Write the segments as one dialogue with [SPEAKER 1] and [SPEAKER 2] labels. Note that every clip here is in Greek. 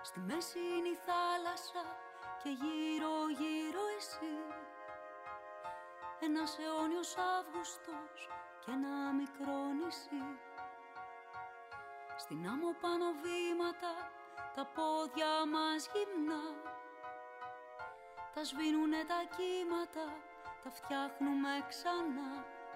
[SPEAKER 1] Στη μέση είναι η θάλασσα και γύρω γύρω εσύ. Ένας αιώνιος Αύγουστος και ένα μικρό νησί. Στην άμμο πάνω βήματα, τα πόδια μας γυμνά. Τα σβήνουνε τα κύματα, τα φτιάχνουμε ξανά.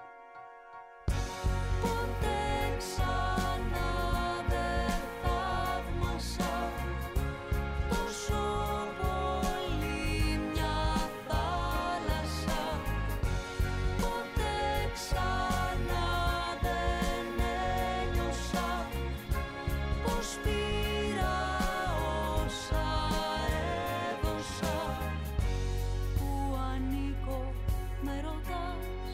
[SPEAKER 1] Ποτέ ξανά δεν θαύμασα τόσο πολύ μια θάλασσα. Ποτέ ξανά δεν ένιωσα πως πήρα όσα έδωσα. Που ανήκω με ρωτάς,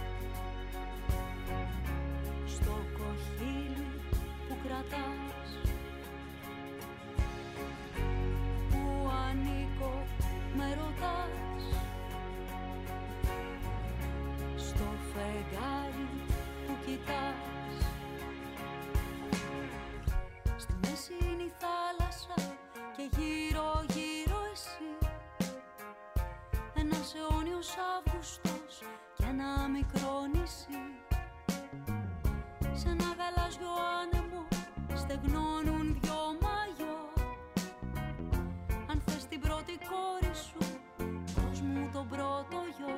[SPEAKER 1] στο κοχύλι που κρατάς. Που ανήκω με ρωτάς, στο φεγγάρι που κοιτάς. Στη μέση είναι η θάλασσα και γύρω γύρω εσύ. Ένας αιώνιος Αύγουστος και ένα μικρό νησί. Σ' ένα γαλάζιο άνεμο στεγνώνουν δυο μαγιό. Αν θες την πρώτη κόρη σου, δώσ' μου τον πρώτο γιο.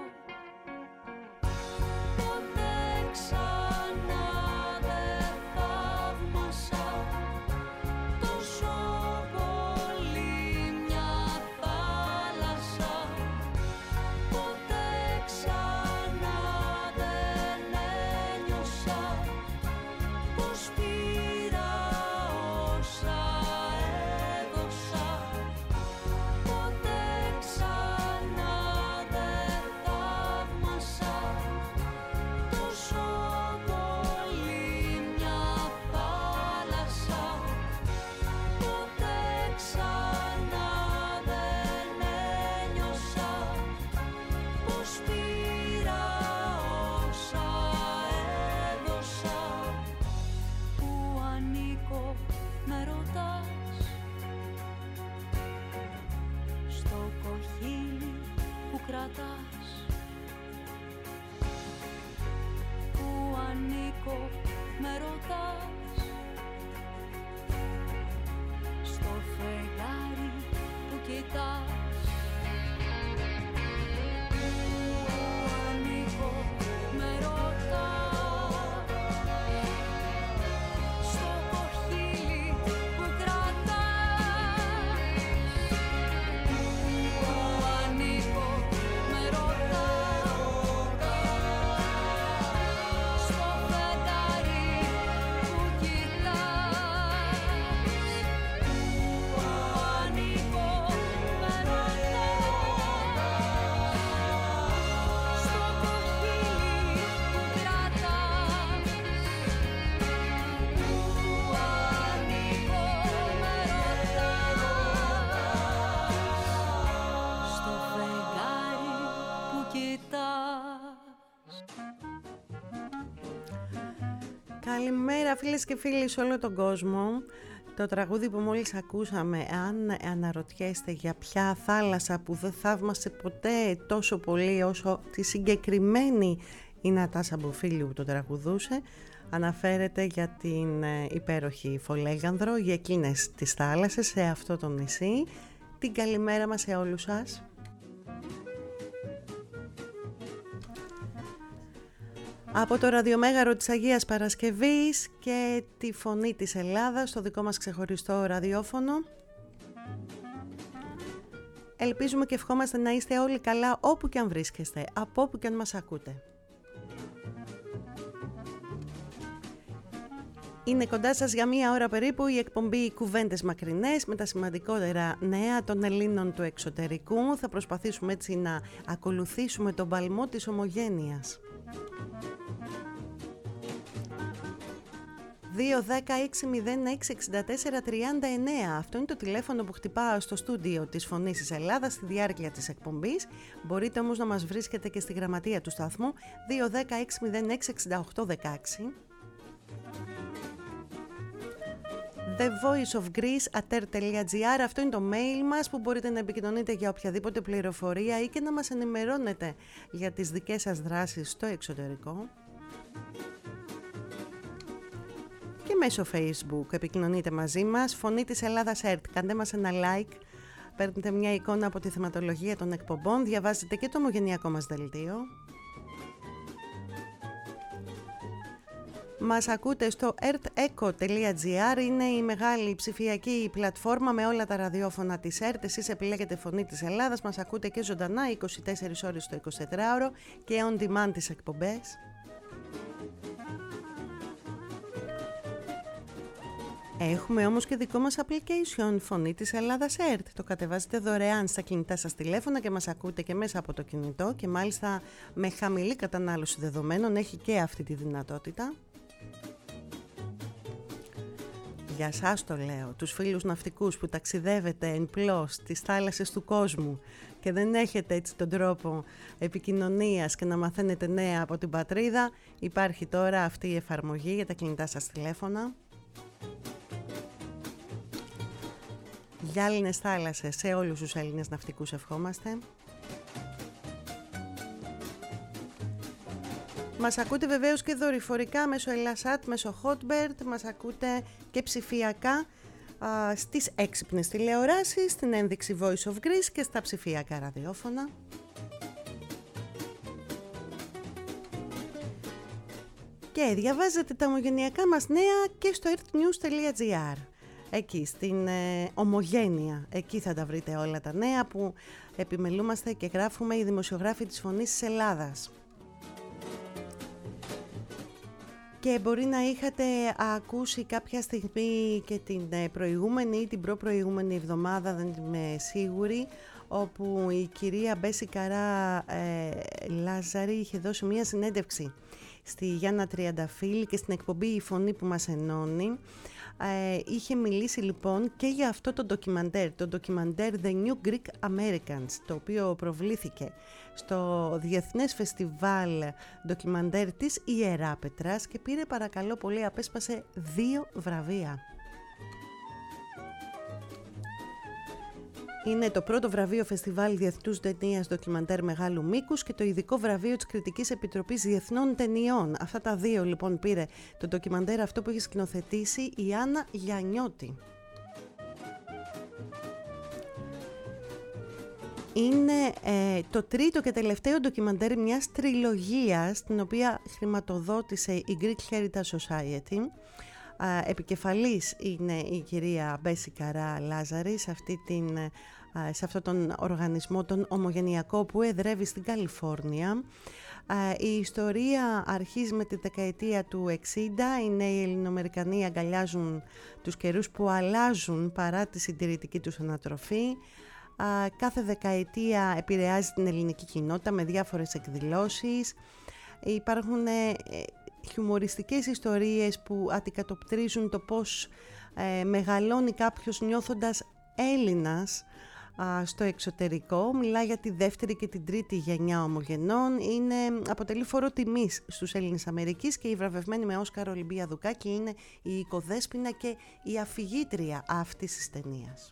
[SPEAKER 1] Ποτέ ξανά δεν θαύμασα τόσο πολύ μια θάλασσα. Ποτέ ξανά δεν ένιωσα πως πήρα όσα έδωσα. Ποτέ ξανά δεν θαύμασα τόσο πολύ μια θάλασσα. Ποτέ ξανά δεν ένιωσα πως πήρα όσα έδωσα. Που ανήκω με ρωτάς, στο κοχύλι που κρατάς. Που ανήκω με ρωτάς, στο φεγγάρι που κοιτάς. Που ανήκω με ρωτάς, στο κοχύλι που κρατάς. Που ανήκω με ρωτάς, στο φεγγάρι που κοιτάς. Που ανήκω με ρωτάς, στο κοχύλι που κρατάς. Που ανήκω με ρωτάς, στο φεγγάρι που κοιτάς.
[SPEAKER 2] Καλημέρα φίλες και φίλοι σε όλο τον κόσμο. Το τραγούδι που μόλις ακούσαμε, αν αναρωτιέστε για ποια θάλασσα που δεν θαύμασε ποτέ τόσο πολύ όσο τη συγκεκριμένη η Νατάσα Μποφίλιου που το τραγουδούσε, αναφέρεται για την υπέροχη Φολέγανδρο, για εκείνες τις θάλασσες σε αυτό το νησί. Την καλημέρα μας σε όλους σας. Από το ραδιομέγαρο της Αγίας Παρασκευής και τη φωνή της Ελλάδας, στο δικό μας ξεχωριστό ραδιόφωνο. Ελπίζουμε και ευχόμαστε να είστε όλοι καλά όπου και αν βρίσκεστε, από όπου και αν μας ακούτε. Είναι κοντά σας για μία ώρα περίπου η εκπομπή Κουβέντες Μακρινές με τα σημαντικότερα νέα των Ελλήνων του εξωτερικού. Θα προσπαθήσουμε έτσι να ακολουθήσουμε τον παλμό της ομογένειας. 2-10-6-06-64-39. Αυτό είναι το τηλέφωνο που χτυπάω στο στούντιο της Φωνής της Ελλάδας στη διάρκεια της εκπομπής. Μπορείτε όμως να μας βρίσκετε και στη γραμματεία του σταθμού 2-10-6-06-68-16. στέλνετε voiceofgreece@ter.gr. Αυτό είναι το mail μας που μπορείτε να επικοινωνείτε για οποιαδήποτε πληροφορία ή και να μας ενημερώνετε για τις δικές σας δράσεις στο εξωτερικό. Και μέσω Facebook επικοινωνείτε μαζί μας. Φωνή της Ελλάδας ΕΡΤ. Κάντε μας ένα like. Παίρνετε μια εικόνα από τη θεματολογία των εκπομπών. Διαβάζετε και το ομογενειακό μας δελτίο. Μας ακούτε στο ertecho.gr. Είναι η μεγάλη ψηφιακή πλατφόρμα με όλα τα ραδιόφωνα της ΕΡΤ. Εσείς επιλέγετε Φωνή της Ελλάδας. Μας ακούτε και ζωντανά 24 ώρες το 24ωρο και on demand τις εκπομπές. Έχουμε όμως και δικό μας application, Φωνή της Ελλάδας ΕΡΤ. Το κατεβάζετε δωρεάν στα κινητά σας τηλέφωνα και μας ακούτε και μέσα από το κινητό και μάλιστα με χαμηλή κατανάλωση δεδομένων, έχει και αυτή τη δυνατότητα. Για σας το λέω, τους φίλους ναυτικούς που ταξιδεύετε εν πλώς στις θάλασσες του κόσμου και δεν έχετε έτσι τον τρόπο επικοινωνίας και να μαθαίνετε νέα από την πατρίδα, υπάρχει τώρα αυτή η εφαρμογή για τα κινητά σας τηλέφωνα. Γυάλινες θάλασσες σε όλους τους Έλληνες ναυτικούς ευχόμαστε. Μας ακούτε βεβαίως και δορυφορικά μέσω Elasat, μέσω Hotbird, μας ακούτε και ψηφιακά στις έξυπνες τηλεοράσεις, στην ένδειξη Voice of Greece και στα ψηφιακά ραδιόφωνα. Και διαβάζετε τα ομογενειακά μας νέα και στο earthnews.gr. Εκεί στην Ομογένεια, εκεί θα τα βρείτε όλα τα νέα που επιμελούμαστε και γράφουμε οι δημοσιογράφοι της Φωνής της Ελλάδας. Και μπορεί να είχατε ακούσει κάποια στιγμή και την προηγούμενη ή την προπροηγούμενη εβδομάδα, δεν είμαι σίγουρη, όπου η κυρία Μπέση Καρά Λάζαρη είχε δώσει μία συνέντευξη στη Γιάννα Τριανταφύλλη και στην εκπομπή «Η Φωνή που μας ενώνει». Είχε μιλήσει λοιπόν και για αυτό το ντοκιμαντέρ The New Greek Americans, το οποίο προβλήθηκε στο Διεθνές Φεστιβάλ Ντοκιμαντέρ της Ιεράπετρας και πήρε, παρακαλώ πολύ, απέσπασε 2 βραβεία. Είναι το πρώτο βραβείο Φεστιβάλ Διεθνούς Ταινίας Ντοκιμαντέρ Μεγάλου Μήκους και το ειδικό βραβείο της Κριτικής Επιτροπής Διεθνών Ταινιών. Αυτά τα 2 λοιπόν πήρε το ντοκιμαντέρ αυτό που έχει σκηνοθετήσει η Άννα Γιαννιώτη. Είναι το τρίτο και τελευταίο ντοκιμαντέρ μιας τριλογίας την οποία χρηματοδότησε η Greek Heritage Society. Επικεφαλής είναι η κυρία Μπέση Καρά Λάζαρη σε αυτόν τον οργανισμό τον ομογενειακό που εδρεύει στην Καλιφόρνια. Η ιστορία αρχίζει με τη δεκαετία του 60. Οι νέοι Ελληνοαμερικανοί αγκαλιάζουν τους καιρούς που αλλάζουν παρά τη συντηρητική τους ανατροφή. Κάθε δεκαετία επηρεάζει την ελληνική κοινότητα με διάφορες εκδηλώσεις. Υπάρχουν χιουμοριστικές ιστορίες που αντικατοπτρίζουν το πώς μεγαλώνει κάποιος νιώθοντας Έλληνας στο εξωτερικό. Μιλά για τη δεύτερη και την τρίτη γενιά ομογενών. Αποτελεί φόρο τιμής στους Έλληνες Αμερικής και η βραβευμένη με Όσκαρο Ολυμπία Δουκάκη είναι η οικοδέσποινα και η αφηγήτρια αυτής της ταινίας.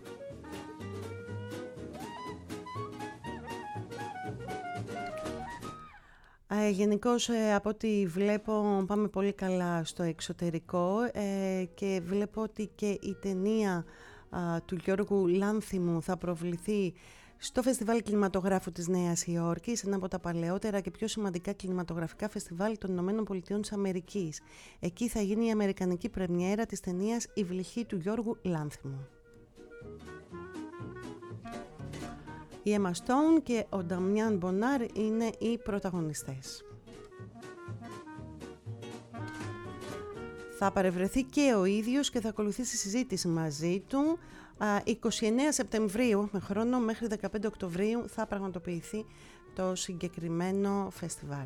[SPEAKER 2] Γενικώς από ό,τι βλέπω πάμε πολύ καλά στο εξωτερικό και βλέπω ότι και η ταινία του Γιώργου Λάνθιμου θα προβληθεί στο Φεστιβάλ Κινηματογράφου της Νέας Υόρκης, ένα από τα παλαιότερα και πιο σημαντικά κινηματογραφικά φεστιβάλ των Ηνωμένων Πολιτειών της Αμερικής. Εκεί θα γίνει η αμερικανική πρεμιέρα της ταινίας «Η Βλυχή» του Γιώργου Λάνθιμου. Η Emma Stone και ο Νταμιάν Μπονάρ είναι οι πρωταγωνιστές. Θα παρευρεθεί και ο ίδιος και θα ακολουθήσει συζήτηση μαζί του. 29 Σεπτεμβρίου, με χρόνο μέχρι 15 Οκτωβρίου, θα πραγματοποιηθεί το συγκεκριμένο φεστιβάλ.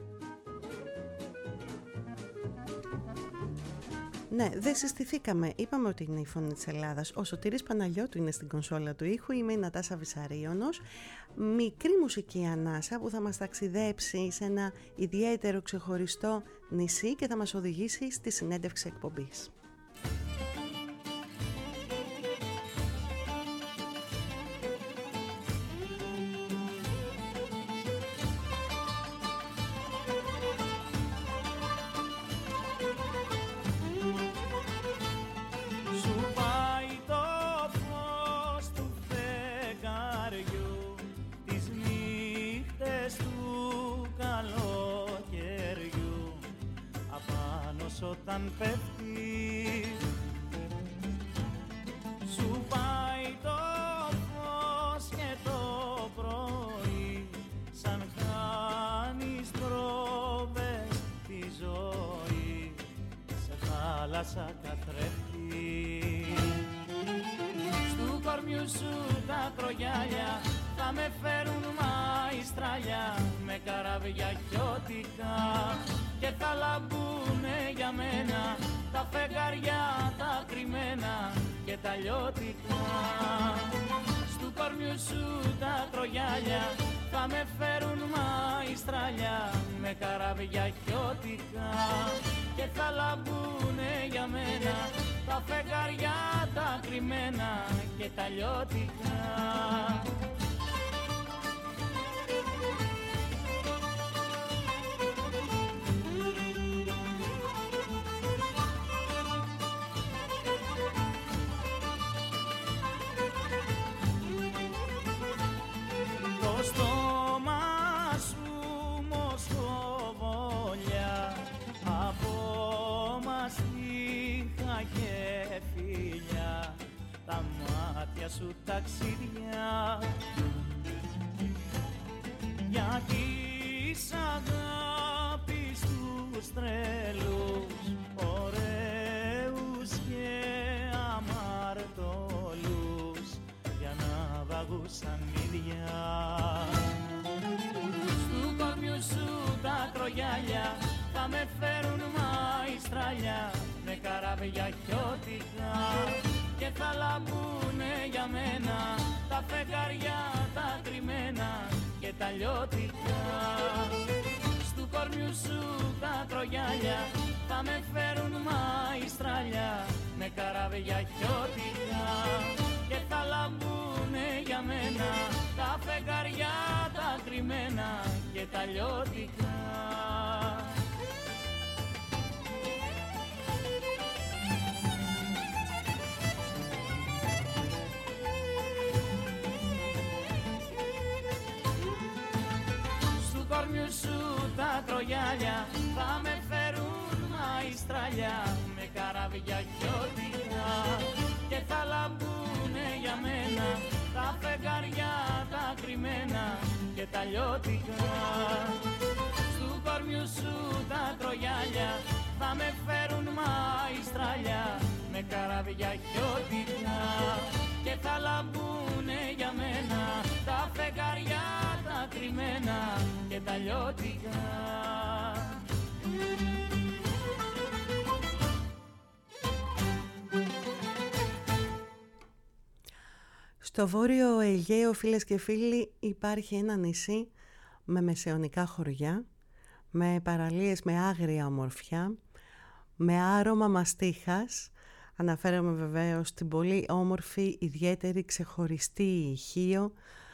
[SPEAKER 2] Ναι, δεν συστηθήκαμε. Είπαμε ότι είναι η Φωνή της Ελλάδας. Ο Σωτήρης Παναγιώτου είναι στην κονσόλα του ήχου. Είμαι η Νατάσα Βυσαρίωνος. Μικρή μουσική ανάσα που θα μας ταξιδέψει σε ένα ιδιαίτερο ξεχωριστό νησί και θα μας οδηγήσει στη συνέντευξη εκπομπής.
[SPEAKER 3] όταν πέφτεις. Σου πάει το φως και το πρωί, σαν χάνεις πρόβες τη ζωή, σε θάλασσα καθρέφτη. Στου κορμιού σου τα κρογιάλια θα με φέρουν μαϊστράλια, με καράβια χιώτικα και θα λαμπούνε για μένα τα φεγγαριά τα κρυμμένα και τα λιώτικα. Στου κορμιού σου τα κρογιάλια θα με φέρουν μαϊστράλια, με καράβια χιώτικα και θα λαμπούνε για μένα τα φεγγαριά τα κρυμμένα και τα λιώτικα. Το στόμα σου μοσχοβολιά, από μαστίχα και φιλιά, τα μάτια σου ταξίδια, για της αγάπης τους τρελούς, ωραίους και αμαρτωλούς, για να βαγούσαν ίδια. Στου κορμιού σου τα κρογιάλια θα με φέρουν μαϊστράλια, με καράβια χιώτικα και θα λαμπούνε για μένα τα φεγγαριά τα κρυμμένα και τα λιώτικα. Στου κορμιού σου τα κρογιάλια θα με φέρουν μαϊστράλια, με καράβια χιώτικα και θα λαμπούνε για μένα τα φεγγαριά τα κρυμμένα και τα λιώτικα. Στου κορμιού σου τα κρογιάλια θα με φέρουν μαϊστράλια, με καράβια χιώτικα και θα λαμπούνε για μένα τα φεγγαριά τα κρυμμένα και τα λιώτικα. Στου κορμιού σου τα κρογιάλια θα με φέρουν μαϊστράλια, με καράβια χιώτικα και θα λαμπούνε για μένα τα φεγγαριά τα κρυμμένα και τα λιώτικα.
[SPEAKER 2] Στο Βόρειο Αιγαίο, φίλες και φίλοι, υπάρχει ένα νησί με μεσαιωνικά χωριά, με παραλίες με άγρια ομορφιά, με άρωμα μαστίχας. Αναφέρομαι βεβαίως στην πολύ όμορφη, ιδιαίτερη, ξεχωριστή Χίο,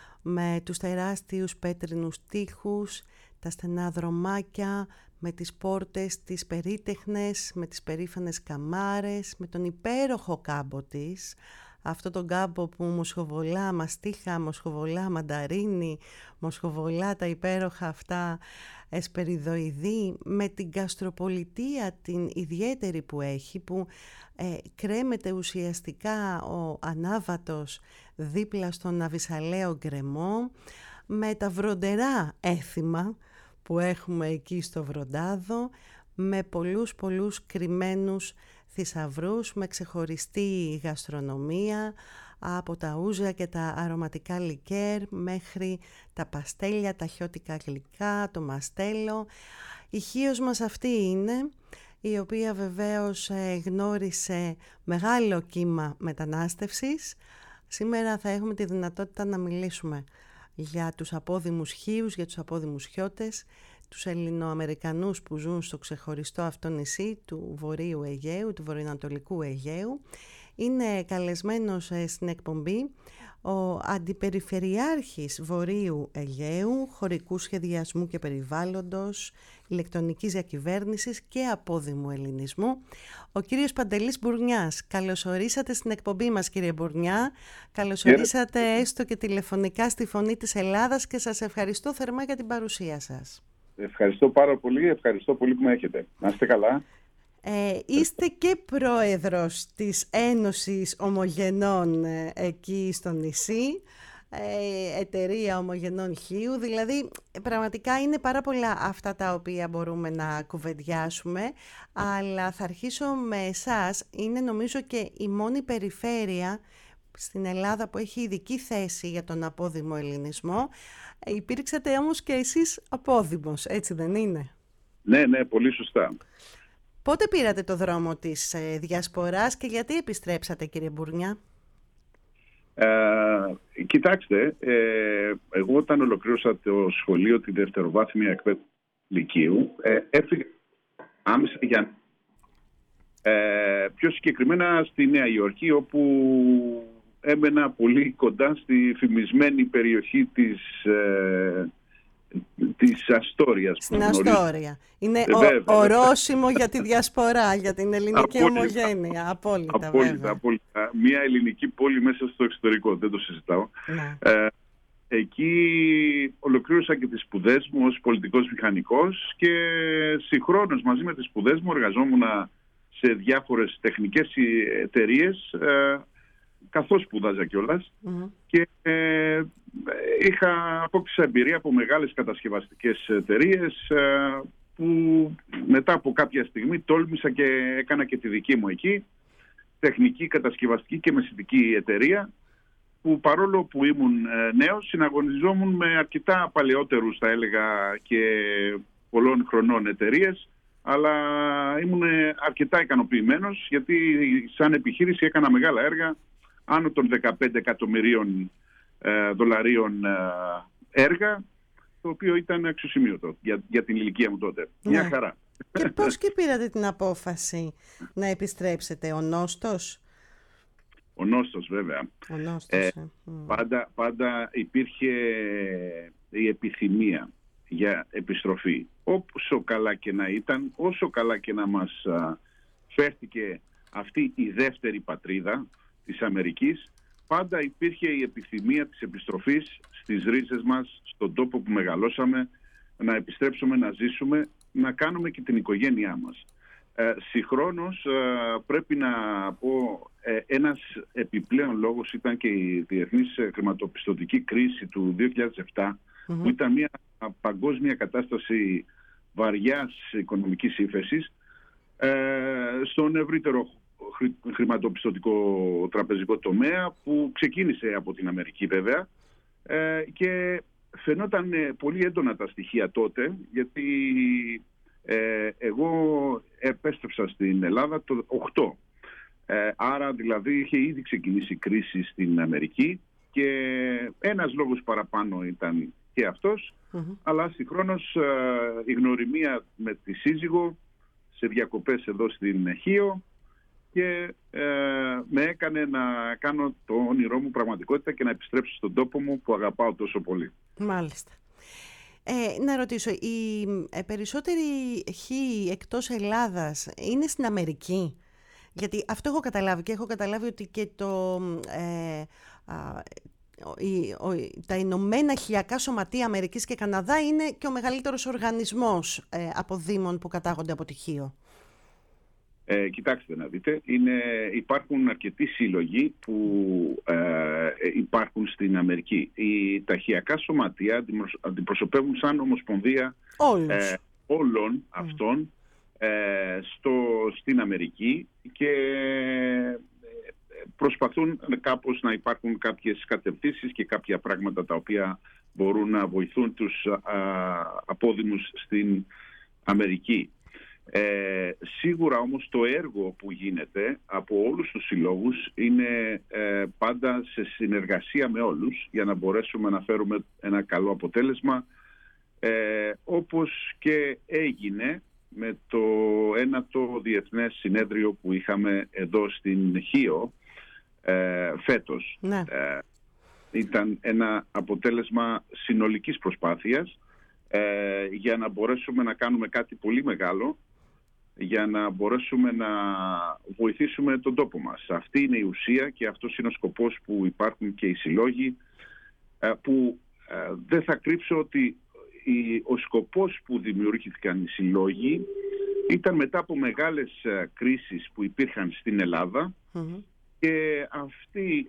[SPEAKER 2] με τους τεράστιους πέτρινους τοίχους, τα στενά δρομάκια, με τις πόρτες, τις περίτεχνες, με τις περήφανες καμάρες, με τον υπέροχο κάμπο της, αυτό τον κάμπο που μοσχοβολά μαστίχα, μοσχοβολά μανταρίνι, μοσχοβολά τα υπέροχα αυτά εσπεριδοειδή, με την γαστροπολιτεία την ιδιαίτερη που έχει, που κρέμεται ουσιαστικά ο ανάβατος δίπλα στον Αβυσσαλαίο γκρεμό, με τα βροντερά έθιμα που έχουμε εκεί στο Βροντάδο, με πολλούς κρυμμένους θησαυρούς, με ξεχωριστή γαστρονομία, από τα ούζα και τα αρωματικά λικέρ μέχρι τα παστέλια, τα χιώτικα γλυκά, το μαστέλο. Η Χίος μας αυτή είναι, η οποία βεβαίως γνώρισε μεγάλο κύμα μετανάστευσης. Σήμερα θα έχουμε τη δυνατότητα να μιλήσουμε για τους απόδημους Χίους, για τους απόδημους Χιώτες, τους Ελληνοαμερικανούς που ζουν στο ξεχωριστό αυτό νησί του Βορείου Αιγαίου, του Βορειοανατολικού Αιγαίου. Είναι καλεσμένος στην εκπομπή ο Αντιπεριφερειάρχης Βορείου Αιγαίου, χωρικού σχεδιασμού και περιβάλλοντος, ηλεκτρονικής διακυβέρνησης και απόδημου ελληνισμού, ο κύριος Παντελής Μπουρνιάς. Καλωσορίσατε στην εκπομπή μας, κύριε Μπουρνιά. Καλωσορίσατε έστω και τηλεφωνικά στη Φωνή της Ελλάδας και σας ευχαριστώ θερμά για την παρουσία σας.
[SPEAKER 4] Ευχαριστώ πάρα πολύ, ευχαριστώ πολύ που με έχετε. Να είστε καλά.
[SPEAKER 2] Είστε και πρόεδρος της Ένωσης Ομογενών εκεί στο νησί, εταιρεία Ομογενών Χίου, δηλαδή πραγματικά είναι πάρα πολλά αυτά τα οποία μπορούμε να κουβεντιάσουμε, αλλά θα αρχίσω με εσάς. Είναι νομίζω και η μόνη περιφέρεια στην Ελλάδα που έχει ειδική θέση για τον απόδημο ελληνισμό. Υπήρξατε όμως και εσείς απόδημος, έτσι δεν είναι?
[SPEAKER 4] Ναι, πολύ σωστά.
[SPEAKER 2] Πότε πήρατε το δρόμο της διασποράς και γιατί επιστρέψατε, κύριε Μπουρνιά?
[SPEAKER 4] Κοιτάξτε, εγώ όταν ολοκλήρωσα το σχολείο, τη δευτεροβάθμια εκπαίδευση λυκείου, έφυγα άμεσα για πιο συγκεκριμένα στη Νέα Υόρκη, όπου έμενα πολύ κοντά στη φημισμένη περιοχή της Αστόριας.
[SPEAKER 2] Στην Αστόρια. Είναι ορόσημο για τη διασπορά, για την ελληνική ομογένεια. Απόλυτα.
[SPEAKER 4] Μια ελληνική πόλη μέσα στο εξωτερικό, δεν το συζητάω. Εκεί ολοκλήρωσα και τις σπουδές μου ως πολιτικός μηχανικός και συγχρόνως μαζί με τις σπουδές μου εργαζόμουν σε διάφορες τεχνικές εταιρείες, καθώς σπουδάζα κιόλας, και απόκτησα εμπειρία από μεγάλες κατασκευαστικές εταιρείες, που μετά από κάποια στιγμή τόλμησα και έκανα και τη δική μου εκεί, τεχνική, κατασκευαστική και μεσητική εταιρεία, που παρόλο που ήμουν νέος, συναγωνιζόμουν με αρκετά παλαιότερους, θα έλεγα, και πολλών χρονών εταιρείες, αλλά ήμουν αρκετά ικανοποιημένος, γιατί σαν επιχείρηση έκανα μεγάλα έργα, άνω των 15 εκατομμυρίων δολαρίων έργα, το οποίο ήταν αξιοσημείωτο για την ηλικία μου τότε. Μια χαρά.
[SPEAKER 2] Και πώς και πήρατε την απόφαση να επιστρέψετε? Ο νόστος?
[SPEAKER 4] Ο νόστος, βέβαια. Πάντα υπήρχε η επιθυμία για επιστροφή. Όσο καλά και να ήταν, όσο καλά και να μας φέρθηκε αυτή η δεύτερη πατρίδα της Αμερικής, πάντα υπήρχε η επιθυμία της επιστροφής στις ρίζες μας, στον τόπο που μεγαλώσαμε, να επιστρέψουμε, να ζήσουμε, να κάνουμε και την οικογένειά μας. Συγχρόνως πρέπει να πω, ένας επιπλέον λόγος ήταν και η διεθνής χρηματοπιστωτική κρίση του 2007, που ήταν μια παγκόσμια κατάσταση βαριάς οικονομικής ύφεσης, στον ευρύτερο χρηματοπιστωτικό τραπεζικό τομέα, που ξεκίνησε από την Αμερική βέβαια, και φαινόταν πολύ έντονα τα στοιχεία τότε, γιατί εγώ επέστρεψα στην Ελλάδα το 8. Άρα δηλαδή είχε ήδη ξεκινήσει η κρίση στην Αμερική, και ένας λόγος παραπάνω ήταν και αυτός, αλλά συγχρόνως η γνωριμία με τη σύζυγο σε διακοπές εδώ στην Χίο, και με έκανε να κάνω το όνειρό μου πραγματικότητα και να επιστρέψω στον τόπο μου που αγαπάω τόσο πολύ.
[SPEAKER 2] Μάλιστα. Να ρωτήσω, οι περισσότεροι χοί εκτός Ελλάδας είναι στην Αμερική? Γιατί αυτό έχω καταλάβει, και έχω καταλάβει ότι και τα Ηνωμένα Χιακά Σωματεία Αμερικής και Καναδά είναι και ο μεγαλύτερος οργανισμός αποδήμων που κατάγονται από τη Χίο.
[SPEAKER 4] Κοιτάξτε να δείτε, υπάρχουν αρκετοί σύλλογοι που υπάρχουν στην Αμερική. Τα χιακά σωματεία αντιπροσωπεύουν σαν ομοσπονδία όλων αυτών στην Αμερική, και προσπαθούν κάπως να υπάρχουν κάποιες κατευθύνσεις και κάποια πράγματα τα οποία μπορούν να βοηθούν τους απόδημους στην Αμερική. Σίγουρα όμως το έργο που γίνεται από όλους τους συλλόγους είναι πάντα σε συνεργασία με όλους, για να μπορέσουμε να φέρουμε ένα καλό αποτέλεσμα, όπως και έγινε με το ένατο διεθνές συνέδριο που είχαμε εδώ στην Χίο φέτος. Ναι. Ήταν ένα αποτέλεσμα συνολικής προσπάθειας για να μπορέσουμε να κάνουμε κάτι πολύ μεγάλο, για να μπορέσουμε να βοηθήσουμε τον τόπο μας. Αυτή είναι η ουσία και αυτός είναι ο σκοπός που υπάρχουν και οι συλλόγοι, που δεν θα κρύψω ότι ο σκοπός που δημιουργήθηκαν οι συλλόγοι Ήταν μετά από μεγάλες κρίσεις που υπήρχαν στην Ελλάδα και αυτοί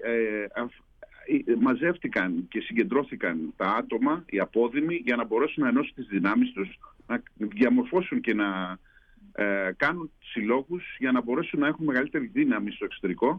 [SPEAKER 4] μαζεύτηκαν και συγκεντρώθηκαν τα άτομα, οι απόδημοι, για να μπορέσουν να ενώσουν τις δυνάμεις τους, να διαμορφώσουν και να κάνουν συλλόγους για να μπορέσουν να έχουν μεγαλύτερη δύναμη στο εξωτερικό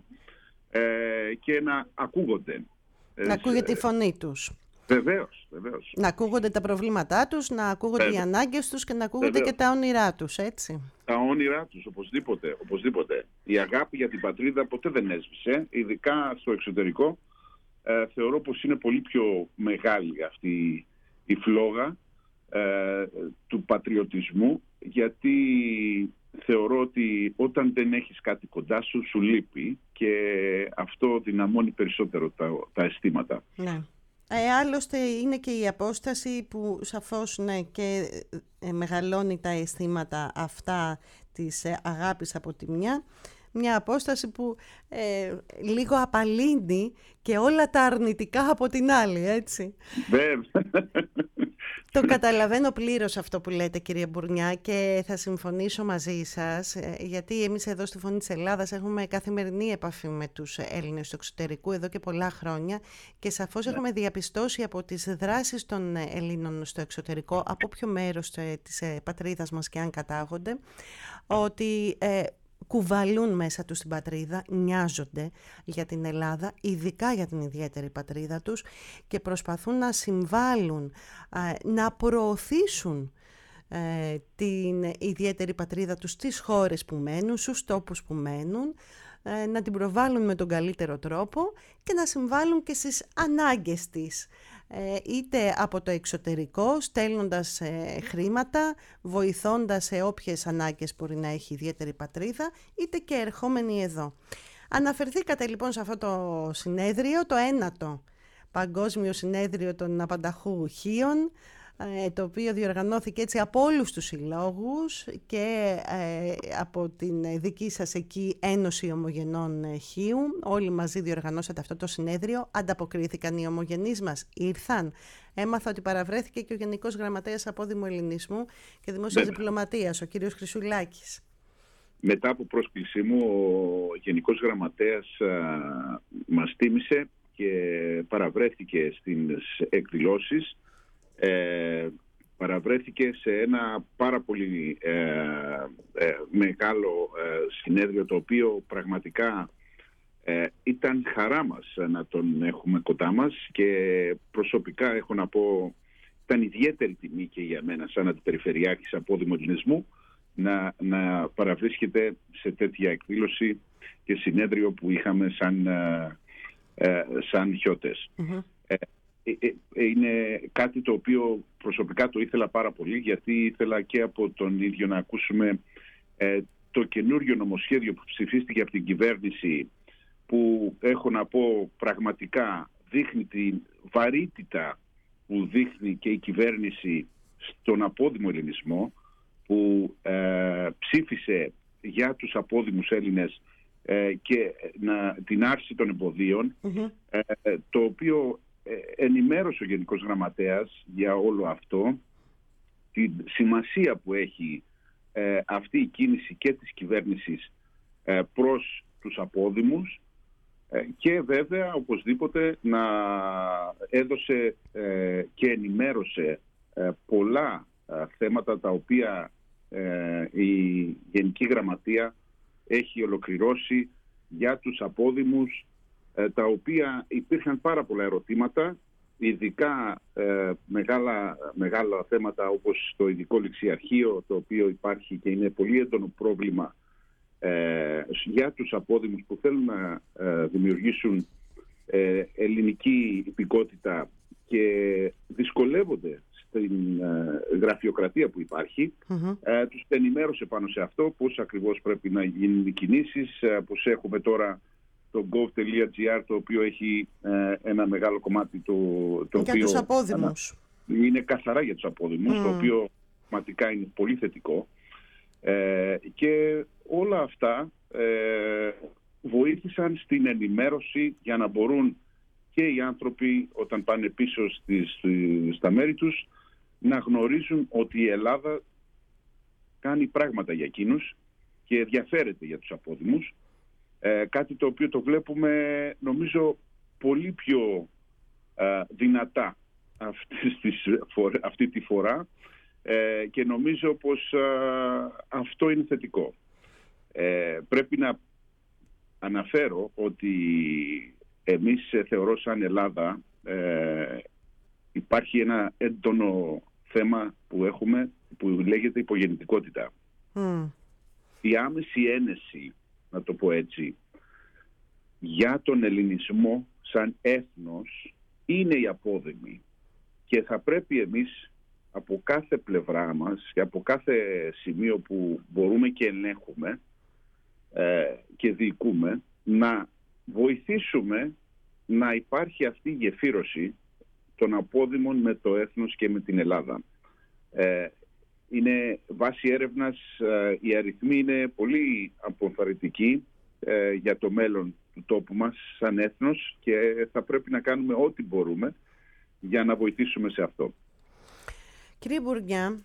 [SPEAKER 4] και να ακούγονται.
[SPEAKER 2] Να ακούγεται η φωνή τους.
[SPEAKER 4] Βεβαίως.
[SPEAKER 2] Να ακούγονται τα προβλήματά τους, να ακούγονται οι ανάγκες τους και να ακούγονται και τα όνειρά τους, έτσι.
[SPEAKER 4] Τα όνειρά τους, οπωσδήποτε. Η αγάπη για την πατρίδα ποτέ δεν έσβησε, ειδικά στο εξωτερικό. Θεωρώ πως είναι πολύ πιο μεγάλη αυτή η φλόγα του πατριωτισμού, γιατί θεωρώ ότι όταν δεν έχεις κάτι κοντά σου, σου λείπει, και αυτό δυναμώνει περισσότερο τα αισθήματα.
[SPEAKER 2] Ναι. Άλλωστε είναι και η απόσταση που σαφώς και μεγαλώνει τα αισθήματα αυτά της αγάπης από τη μια απόσταση που λίγο απαλύνει και όλα τα αρνητικά από την άλλη, έτσι.
[SPEAKER 4] Βέβαια.
[SPEAKER 2] Το καταλαβαίνω πλήρως αυτό που λέτε, κύριε Μπουρνιά, και θα συμφωνήσω μαζί σας, γιατί εμείς εδώ στη Φωνή της Ελλάδας έχουμε καθημερινή επαφή με τους Έλληνες του εξωτερικού εδώ και πολλά χρόνια, και σαφώς έχουμε διαπιστώσει από τις δράσεις των Ελλήνων στο εξωτερικό, από ποιο μέρος της πατρίδας μας και αν κατάγονται, ότι κουβαλούν μέσα τους την πατρίδα, νοιάζονται για την Ελλάδα, ειδικά για την ιδιαίτερη πατρίδα τους, και προσπαθούν να συμβάλλουν, να προωθήσουν την ιδιαίτερη πατρίδα τους στις χώρες που μένουν, στους τόπους που μένουν, να την προβάλλουν με τον καλύτερο τρόπο και να συμβάλλουν και στις ανάγκες της, είτε από το εξωτερικό, στέλνοντας χρήματα, βοηθώντας σε όποιες ανάγκες μπορεί να έχει η ιδιαίτερη πατρίδα, είτε και ερχόμενοι εδώ. Αναφερθήκατε λοιπόν σε αυτό το συνέδριο, το 9ο Παγκόσμιο Συνέδριο των Απανταχούχείων, το οποίο διοργανώθηκε έτσι από όλους τους συλλόγους και από την δική σας εκεί Ένωση Ομογενών Χείου. Όλοι μαζί διοργανώσατε αυτό το συνέδριο. Ανταποκρίθηκαν οι ομογενείς μας, ήρθαν. Έμαθα ότι παραβρέθηκε και ο Γενικός Γραμματέας Απόδημου Ελληνισμού και Δημόσιας Διπλωματίας, ο κύριος Χρυσουλάκης.
[SPEAKER 4] Μετά από πρόσκλησή μου, ο Γενικός Γραμματέας μας τίμησε και παραβρέθηκε στις εκδηλώσεις. Παραβρέθηκε σε ένα πάρα πολύ μεγάλο συνέδριο, το οποίο πραγματικά ήταν χαρά μας να τον έχουμε κοντά μας, και προσωπικά έχω να πω ήταν ιδιαίτερη τιμή και για μένα σαν αντιπεριφερειάρχης Απόδημου Ελληνισμού να παραβρίσκεται σε τέτοια εκδήλωση και συνέδριο που είχαμε σαν χιώτες. Είναι κάτι το οποίο προσωπικά το ήθελα πάρα πολύ, γιατί ήθελα και από τον ίδιο να ακούσουμε το καινούριο νομοσχέδιο που ψηφίστηκε από την κυβέρνηση, που έχω να πω πραγματικά δείχνει την βαρύτητα που δείχνει και η κυβέρνηση στον απόδημο ελληνισμό, που ψήφισε για τους απόδημους Έλληνες και την άρση των εμποδίων, το οποίο ενημέρωσε ο Γενικός Γραμματέας για όλο αυτό, τη σημασία που έχει αυτή η κίνηση και της κυβέρνησης προς τους απόδημους, και βέβαια οπωσδήποτε να έδωσε και ενημέρωσε πολλά θέματα τα οποία η Γενική Γραμματεία έχει ολοκληρώσει για τους απόδημους, τα οποία υπήρχαν πάρα πολλά ερωτήματα, ειδικά μεγάλα θέματα όπως το ειδικό ληξιαρχείο, το οποίο υπάρχει και είναι πολύ έντονο πρόβλημα για τους απόδημους που θέλουν να δημιουργήσουν ελληνική υπηκότητα και δυσκολεύονται στην γραφειοκρατία που υπάρχει. Τους ενημέρωσε πάνω σε αυτό, πώς ακριβώς πρέπει να γίνουν οι κινήσεις, πώς έχουμε τώρα το gov.gr, το οποίο έχει ένα μεγάλο κομμάτι το
[SPEAKER 2] για
[SPEAKER 4] οποίο
[SPEAKER 2] τους απόδημους.
[SPEAKER 4] Είναι καθαρά για τους απόδημους, το οποίο πραγματικά είναι πολύ θετικό, και όλα αυτά βοήθησαν στην ενημέρωση για να μπορούν και οι άνθρωποι όταν πάνε πίσω στα μέρη τους να γνωρίζουν ότι η Ελλάδα κάνει πράγματα για εκείνους και ενδιαφέρεται για τους απόδημους, κάτι το οποίο το βλέπουμε νομίζω πολύ πιο δυνατά αυτή τη φορά, και νομίζω πως αυτό είναι θετικό. Πρέπει να αναφέρω ότι εμείς θεωρώ σαν Ελλάδα υπάρχει ένα έντονο θέμα που έχουμε, που λέγεται υπογεννητικότητα. Η άμεση ένεση, να το πω έτσι, για τον ελληνισμό σαν έθνος είναι η απόδημη, και θα πρέπει εμείς από κάθε πλευρά μας και από κάθε σημείο που μπορούμε και ελέγχουμε και διοικούμε, να βοηθήσουμε να υπάρχει αυτή η γεφύρωση των απόδημων με το έθνος και με την Ελλάδα. Είναι βάση έρευνας, οι αριθμοί είναι πολύ αποθαρρυντικοί για το μέλλον του τόπου μας σαν έθνος, και θα πρέπει να κάνουμε ό,τι μπορούμε για να βοηθήσουμε σε αυτό.
[SPEAKER 2] Κύριε Μπουργκιά,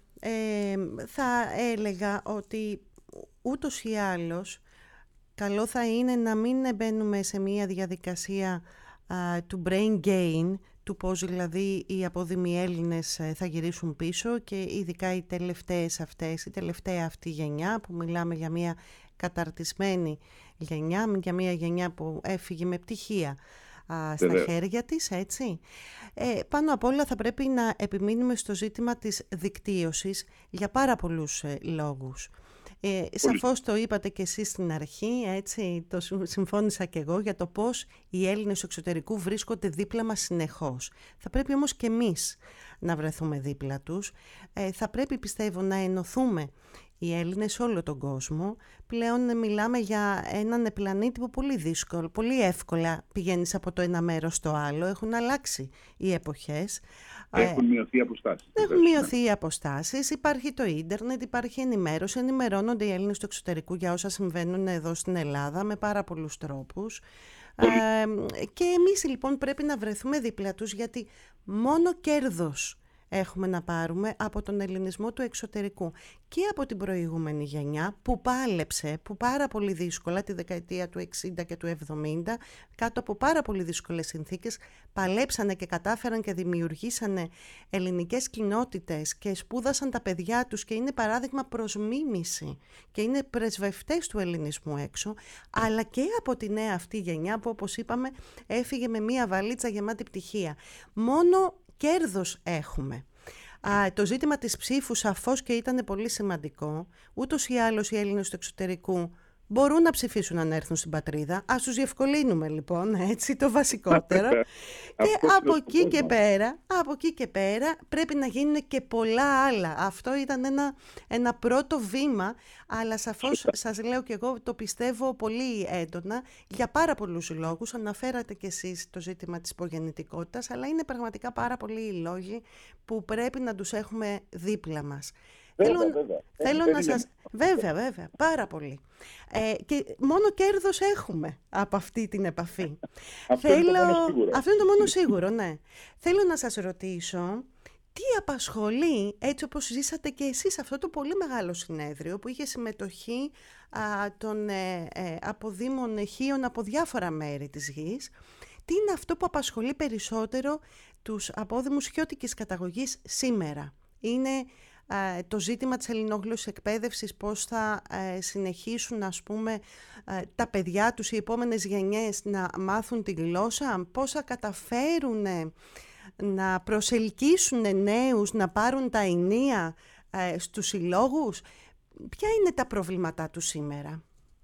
[SPEAKER 2] θα έλεγα ότι ούτως ή άλλως καλό θα είναι να μην μπαίνουμε σε μια διαδικασία του brain gain, του πώς δηλαδή οι απόδημοι Έλληνες θα γυρίσουν πίσω, και ειδικά η τελευταία αυτή γενιά, που μιλάμε για μια καταρτισμένη γενιά, για μια γενιά που έφυγε με πτυχία στα χέρια της, έτσι. Πάνω απ' όλα θα πρέπει να επιμείνουμε στο ζήτημα της δικτύωσης για πάρα πολλούς λόγους. Σαφώς το είπατε και εσείς στην αρχή, έτσι, το συμφώνησα και εγώ, για το πώς οι Έλληνες του εξωτερικού βρίσκονται δίπλα μας συνεχώς. Θα πρέπει όμως και εμείς να βρεθούμε δίπλα τους. Θα πρέπει, πιστεύω, να ενωθούμε οι Έλληνες σε όλο τον κόσμο. Πλέον μιλάμε για έναν πλανήτη που πολύ δύσκολο, πολύ εύκολα πηγαίνεις από το ένα μέρος στο άλλο. Έχουν αλλάξει οι εποχές.
[SPEAKER 4] Έχουν μειωθεί οι αποστάσεις.
[SPEAKER 2] Έχουν μειωθεί οι αποστάσεις. Υπάρχει το ίντερνετ, υπάρχει ενημέρωση. Ενημερώνονται οι Έλληνες του εξωτερικού για όσα συμβαίνουν εδώ στην Ελλάδα με πάρα πολλούς τρόπους. Και εμείς λοιπόν πρέπει να βρεθούμε δίπλα τους, γιατί μόνο κέρδος έχουμε να πάρουμε από τον ελληνισμό του εξωτερικού, και από την προηγούμενη γενιά που πάλεψε, που πάρα πολύ δύσκολα τη δεκαετία του 60 και του 70, κάτω από πάρα πολύ δύσκολες συνθήκες, παλέψανε και κατάφεραν και δημιουργήσανε ελληνικές κοινότητες και σπούδασαν τα παιδιά τους, και είναι παράδειγμα προς μίμηση και είναι πρεσβευτές του ελληνισμού έξω, αλλά και από τη νέα αυτή γενιά που, όπως είπαμε, έφυγε με μία βαλίτσα γεμάτη πτυχία. Μόνο κέρδος έχουμε. Το ζήτημα της ψήφου σαφώς και ήταν πολύ σημαντικό. Ούτως ή άλλως οι Έλληνες του εξωτερικού μπορούν να ψηφίσουν αν έρθουν στην πατρίδα. Ας τους διευκολύνουμε λοιπόν, έτσι, το βασικότερο. Και από εκεί και πέρα πρέπει να γίνουν και πολλά άλλα. Αυτό ήταν ένα πρώτο βήμα, αλλά σαφώς σας λέω και εγώ το πιστεύω πολύ έντονα για πάρα πολλούς λόγους. Αναφέρατε κι εσείς το ζήτημα της υπογεννητικότητας, αλλά είναι πραγματικά πάρα πολλοί οι λόγοι που πρέπει να τους έχουμε δίπλα μας. Θέλω να σας... Βέβαια, πάρα πολύ. Και μόνο κέρδος έχουμε από αυτή την επαφή. Αυτό είναι το μόνο σίγουρο, ναι. Θέλω να σας ρωτήσω, τι απασχολεί, έτσι όπως ζήσατε και εσείς, αυτό το πολύ μεγάλο συνέδριο που είχε συμμετοχή των αποδήμων χίων από διάφορα μέρη της γης, τι είναι αυτό που απασχολεί περισσότερο τους απόδημους χιώτικης καταγωγής σήμερα? Είναι το ζήτημα της ελληνόγλωσσης εκπαίδευσης, πώς θα συνεχίσουν, ας πούμε, τα παιδιά τους, οι επόμενες γενιές, να μάθουν τη γλώσσα, πώς θα καταφέρουν να προσελκύσουν νέους, να πάρουν τα ενία στους συλλόγους. Ποια είναι τα προβλήματά τους σήμερα?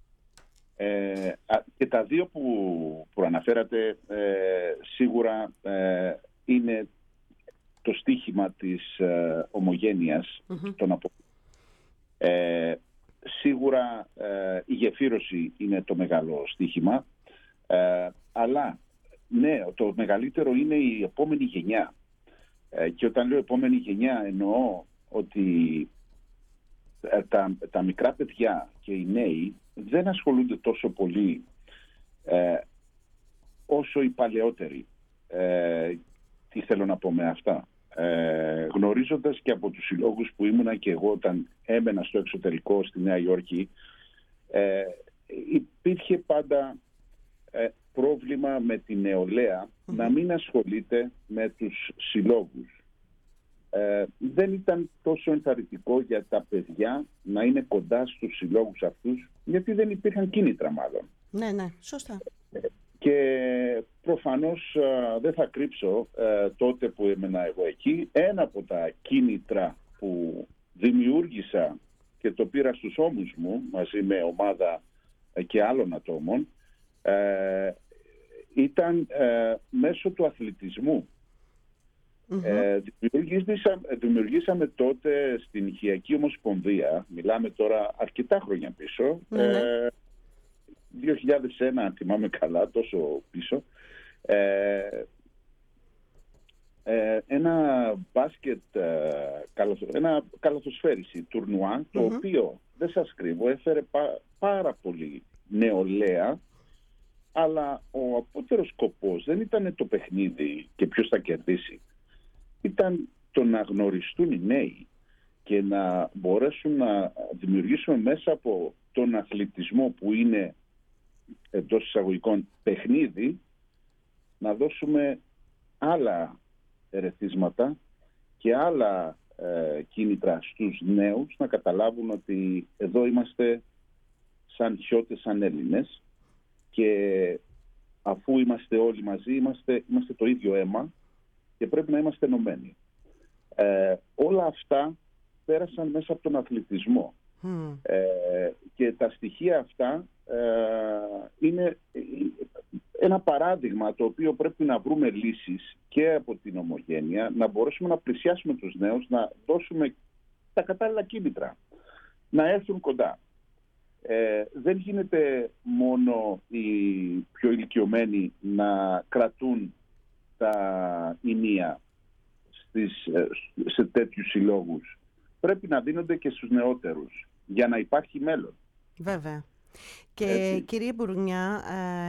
[SPEAKER 4] Και τα δύο που αναφέρατε σίγουρα είναι το στίχημα της ομογένειας των αποδήμων. Σίγουρα η γεφύρωση είναι το μεγάλο στίχημα, αλλά ναι, το μεγαλύτερο είναι η επόμενη γενιά. Και όταν λέω επόμενη γενιά, εννοώ ότι τα μικρά παιδιά και οι νέοι δεν ασχολούνται τόσο πολύ όσο οι παλαιότεροι. Τι θέλω να πω με αυτά? γνωρίζοντας και από τους συλλόγους που ήμουνα και εγώ όταν έμενα στο εξωτερικό στη Νέα Υόρκη, υπήρχε πάντα πρόβλημα με τη νεολαία να μην ασχολείται με τους συλλόγους. Δεν ήταν τόσο ενθαρρυντικό για τα παιδιά να είναι κοντά στους συλλόγους αυτούς, γιατί δεν υπήρχαν κίνητρα μάλλον.
[SPEAKER 2] Ναι, σωστά.
[SPEAKER 4] Και προφανώς δεν θα κρύψω, τότε που έμενα εγώ εκεί, ένα από τα κίνητρα που δημιούργησα και το πήρα στους ώμους μου μαζί με ομάδα και άλλων ατόμων, ήταν μέσω του αθλητισμού. Δημιουργήσαμε τότε στην Οικιακή Ομοσπονδία, μιλάμε τώρα αρκετά χρόνια πίσω, 2001 αν θυμάμαι καλά, τόσο πίσω, ένα μπάσκετ, ένα καλαθοσφαίριση τουρνουά, το οποίο, δεν σας κρύβω, έφερε πάρα πολύ νεολαία, αλλά ο απότερος σκοπός δεν ήταν το παιχνίδι και ποιος θα κερδίσει. Ήταν το να γνωριστούν οι νέοι και να μπορέσουν να δημιουργήσουμε μέσα από τον αθλητισμό που είναι εντός εισαγωγικών παιχνίδι, να δώσουμε άλλα ερεθίσματα και άλλα κίνητρα στους νέους να καταλάβουν ότι εδώ είμαστε σαν χιώτες, σαν Έλληνες, και αφού είμαστε όλοι μαζί, είμαστε το ίδιο αίμα και πρέπει να είμαστε ενωμένοι. Όλα αυτά πέρασαν μέσα από τον αθλητισμό. Και τα στοιχεία αυτά είναι ένα παράδειγμα το οποίο πρέπει να βρούμε λύσεις και από την ομογένεια, να μπορέσουμε να πλησιάσουμε τους νέους, να δώσουμε τα κατάλληλα κίνητρα, να έρθουν κοντά. Δεν γίνεται μόνο οι πιο ηλικιωμένοι να κρατούν τα ηνία σε τέτοιους συλλόγους. Πρέπει να δίνονται και στους νεότερους για να υπάρχει μέλλον.
[SPEAKER 2] Βέβαια. Και κύριε Μπουρνιά,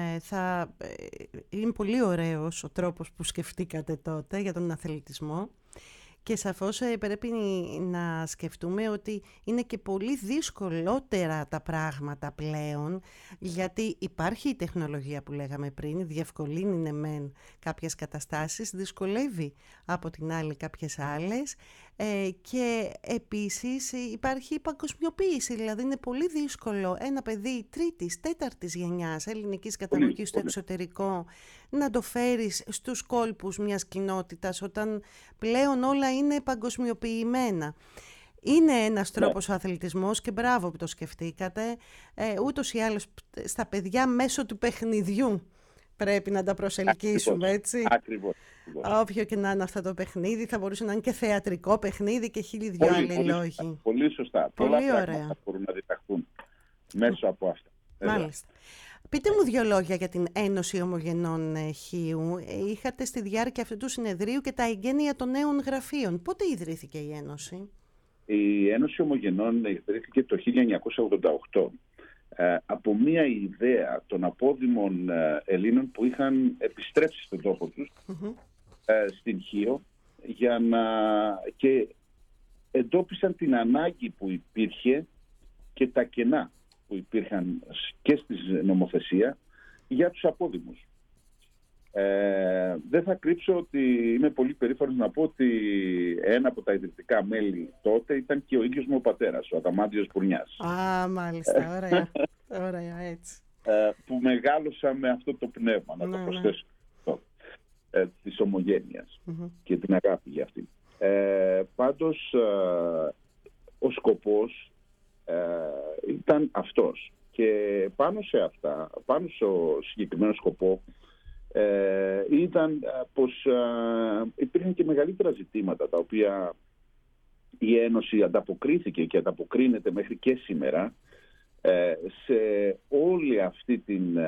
[SPEAKER 2] είναι πολύ ωραίος ο τρόπος που σκεφτήκατε τότε για τον αθλητισμό. Και σαφώς πρέπει να σκεφτούμε ότι είναι και πολύ δυσκολότερα τα πράγματα πλέον, γιατί υπάρχει η τεχνολογία που λέγαμε πριν, διευκολύνει μεν κάποιες καταστάσεις, δυσκολεύει από την άλλη κάποιες άλλες, και επίσης υπάρχει η παγκοσμιοποίηση, δηλαδή είναι πολύ δύσκολο ένα παιδί τρίτης, τέταρτης γενιάς ελληνικής καταγωγής στο εξωτερικό να το φέρεις στους κόλπους μιας κοινότητας όταν πλέον όλα είναι παγκοσμιοποιημένα. Είναι ένας τρόπος ο αθλητισμός και μπράβο που το σκεφτήκατε. Ούτως ή άλλως στα παιδιά μέσω του παιχνιδιού πρέπει να τα προσελκύσουμε, έτσι.
[SPEAKER 4] Ακριβώς.
[SPEAKER 2] Όποιο και να είναι αυτό το παιχνίδι, θα μπορούσε να είναι και θεατρικό παιχνίδι και χίλιοι δυο άλλοι λόγοι.
[SPEAKER 4] Πολύ σωστά.
[SPEAKER 2] Πολύ ωραία.
[SPEAKER 4] Μπορούν να διδαχθούν μέσω από αυτά.
[SPEAKER 2] Μάλιστα. Πείτε μου 2 λόγια για την Ένωση Ομογενών Χίου. Είχατε στη διάρκεια αυτού του συνεδρίου και τα εγγένεια των νέων γραφείων. Πότε ιδρύθηκε η Ένωση?
[SPEAKER 4] Η Ένωση Ομογενών ιδρύθηκε το 1988 από μια ιδέα των απόδημων Ελλήνων που είχαν επιστρέψει στον τόπο τους, στην Χίο, και εντόπισαν την ανάγκη που υπήρχε και τα κενά που υπήρχαν και στη νομοθεσία για τους απόδημους. Δεν θα κρύψω ότι είμαι πολύ περήφανος να πω ότι ένα από τα ιδρυτικά μέλη τότε ήταν και ο ίδιος μου ο πατέρας, ο Αδαμάντιος Μπουρνιάς.
[SPEAKER 2] Μάλιστα, ωραία. Ωραία, έτσι.
[SPEAKER 4] Που μεγάλωσα με αυτό το πνεύμα, να το προσθέσω, της ομογένειας και την αγάπη για αυτή. Πάντως, ο σκοπός ήταν αυτός. Και πάνω σε αυτά, πάνω στο συγκεκριμένο σκοπό, ήταν πως υπήρχαν και μεγαλύτερα ζητήματα τα οποία η Ένωση ανταποκρίθηκε και ανταποκρίνεται μέχρι και σήμερα σε όλη αυτή την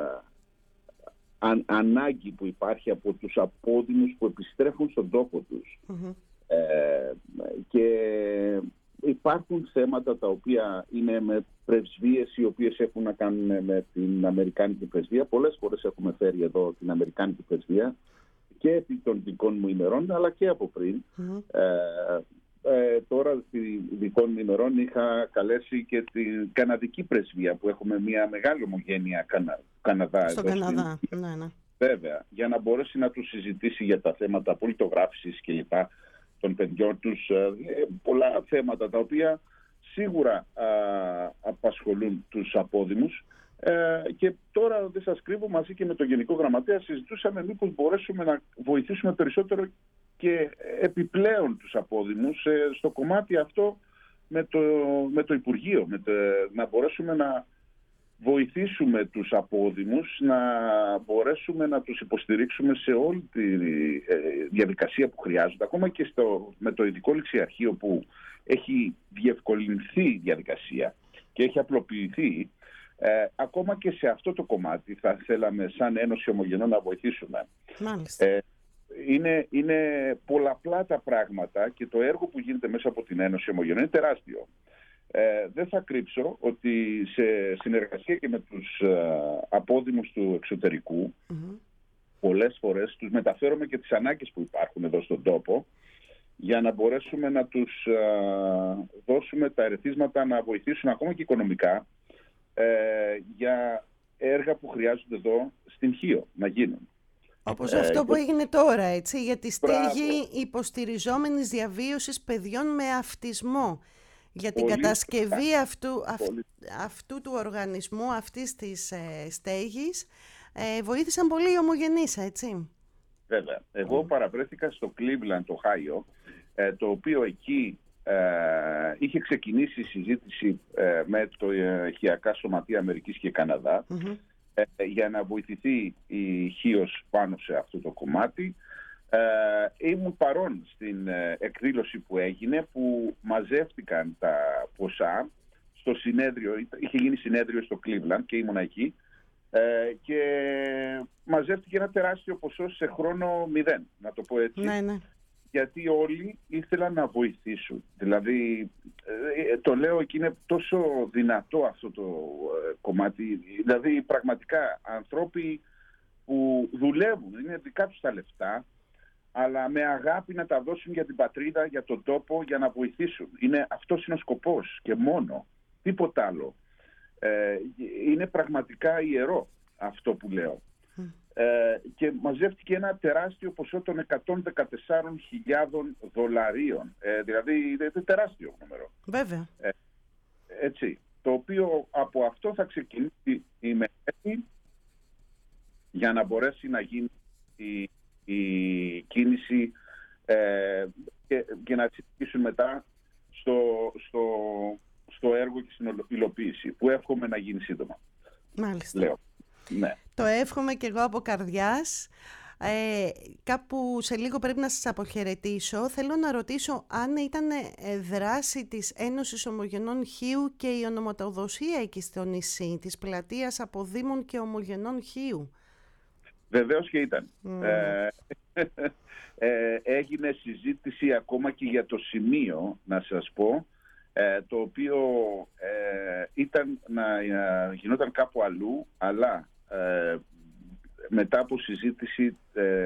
[SPEAKER 4] ανάγκη που υπάρχει από τους απόδημους που επιστρέφουν στον τόπο τους. Και υπάρχουν θέματα τα οποία είναι με πρεσβείες οι οποίες έχουν να κάνουν με την Αμερικάνικη πρεσβεία. Πολλές φορές έχουμε φέρει εδώ την Αμερικάνικη πρεσβεία και επί των δικών μου ημερών, αλλά και από πριν. Τώρα στη δικών μου ημερών είχα καλέσει και την καναδική πρεσβεία, που έχουμε μια μεγάλη ομογένεια Καναδά.
[SPEAKER 2] Στο Καναδά, ναι.
[SPEAKER 4] Βέβαια, για να μπορέσει να τους συζητήσει για τα θέματα πολιτογράφησης και λοιπά των παιδιών τους, πολλά θέματα τα οποία σίγουρα απασχολούν τους απόδημους. Και τώρα, δεν σας κρύβω, μαζί και με τον Γενικό Γραμματέα συζητούσαμε μήπως μπορέσουμε να βοηθήσουμε περισσότερο και επιπλέον τους απόδημους στο κομμάτι αυτό με το Υπουργείο, να μπορέσουμε να βοηθήσουμε τους απόδημους, να μπορέσουμε να τους υποστηρίξουμε σε όλη τη διαδικασία που χρειάζονται, ακόμα και με το ειδικό ληξιαρχείο που έχει διευκολυνθεί η διαδικασία και έχει απλοποιηθεί. Ακόμα και σε αυτό το κομμάτι θα θέλαμε σαν Ένωση Ομογενών να βοηθήσουμε.
[SPEAKER 2] Μάλιστα.
[SPEAKER 4] Είναι πολλαπλά τα πράγματα και το έργο που γίνεται μέσα από την Ένωση Ομογενών είναι τεράστιο. Δεν θα κρύψω ότι σε συνεργασία και με τους απόδημους του εξωτερικού, πολλές φορές τους μεταφέρουμε και τις ανάγκες που υπάρχουν εδώ στον τόπο, για να μπορέσουμε να τους δώσουμε τα ερεθίσματα να βοηθήσουν ακόμα και οικονομικά για έργα που χρειάζονται εδώ στην Χίο να γίνουν.
[SPEAKER 2] Όπως αυτό που έγινε τώρα, έτσι, για τη στέγη υποστηριζόμενης διαβίωσης παιδιών με αυτισμό. Για την κατασκευή αυτού του οργανισμού, αυτής της στέγης, βοήθησαν πολύ οι ομογενείς, έτσι. Βέβαια.
[SPEAKER 4] Εγώ παραβρέθηκα στο Cleveland, το Ohio, το οποίο εκεί είχε ξεκινήσει η συζήτηση με το Χιακά Σωματεία Αμερικής και Καναδά για να βοηθηθεί η Χίος πάνω σε αυτό το κομμάτι. Ήμουν παρόν στην εκδήλωση που έγινε, που μαζεύτηκαν τα ποσά στο συνέδριο. Είχε γίνει συνέδριο στο Cleveland και ήμουν εκεί, και μαζεύτηκε ένα τεράστιο ποσό σε χρόνο 0, να το πω έτσι.
[SPEAKER 2] Ναι.
[SPEAKER 4] Γιατί όλοι ήθελαν να βοηθήσουν. Δηλαδή, το λέω και είναι τόσο δυνατό αυτό το κομμάτι. Δηλαδή, πραγματικά άνθρωποι που δουλεύουν, είναι δικά τους τα λεφτά, αλλά με αγάπη να τα δώσουν για την πατρίδα, για τον τόπο, για να βοηθήσουν. Αυτός είναι ο σκοπός και μόνο. Τίποτα άλλο. Είναι πραγματικά ιερό αυτό που λέω. Και μαζεύτηκε ένα τεράστιο ποσό των $114,000. Δηλαδή είναι τεράστιο νούμερο.
[SPEAKER 2] Βέβαια.
[SPEAKER 4] Έτσι. Το οποίο από αυτό θα ξεκινήσει η μελέτη για να μπορέσει να γίνει η κίνηση και να ξεκινήσουν μετά στο έργο και στην υλοποίηση, που εύχομαι να γίνει σύντομα.
[SPEAKER 2] Μάλιστα.
[SPEAKER 4] Λέω. Ναι.
[SPEAKER 2] Το εύχομαι και εγώ από καρδιάς. Κάπου σε λίγο πρέπει να σας αποχαιρετήσω. Θέλω να ρωτήσω αν ήταν δράση της Ένωσης Ομογενών Χίου και η ονοματοδοσία εκεί στο νησί, της πλατείας Αποδήμων και Ομογενών Χίου.
[SPEAKER 4] Βεβαίως και ήταν. Έγινε συζήτηση ακόμα και για το σημείο, να σας πω, το οποίο ήταν να γινόταν κάπου αλλού, αλλά μετά από συζήτηση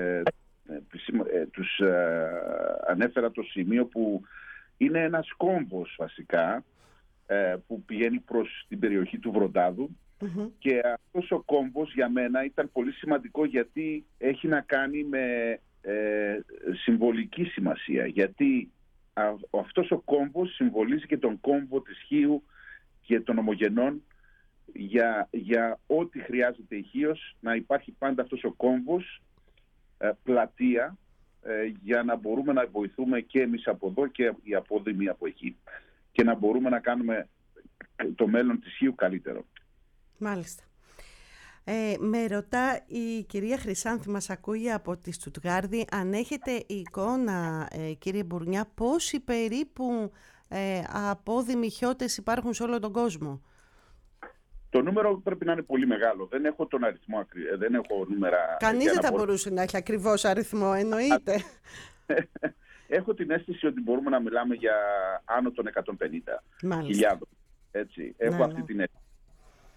[SPEAKER 4] τους ανέφερα το σημείο που είναι ένας κόμβος βασικά, που πηγαίνει προς την περιοχή του Βροντάδου. Και αυτός ο κόμβος για μένα ήταν πολύ σημαντικό, γιατί έχει να κάνει με συμβολική σημασία, γιατί αυτός ο κόμβος συμβολίζει και τον κόμβο της Χίου και των Ομογενών, για ό,τι χρειάζεται η Χίος, να υπάρχει πάντα αυτός ο κόμβος, πλατεία, για να μπορούμε να βοηθούμε και εμείς από εδώ και οι απόδημοι από εκεί, και να μπορούμε να κάνουμε το μέλλον της Χίου καλύτερο.
[SPEAKER 2] Μάλιστα. Με ρωτά η κυρία Χρυσάνθη, μας ακούει από τη Στουτγάρδη, αν έχετε εικόνα, κύριε Μπουρνιά, πόσοι περίπου απόδημοι χιώτες υπάρχουν σε όλο τον κόσμο?
[SPEAKER 4] Το νούμερο πρέπει να είναι πολύ μεγάλο. Δεν έχω τον αριθμό, δεν έχω νούμερα.
[SPEAKER 2] Κανείς δεν θα μπορούσε να έχει ακριβώς αριθμό, εννοείται.
[SPEAKER 4] Έχω την αίσθηση ότι μπορούμε να μιλάμε για άνω των 150.000. Έτσι. Έχω αυτή την αίσθηση.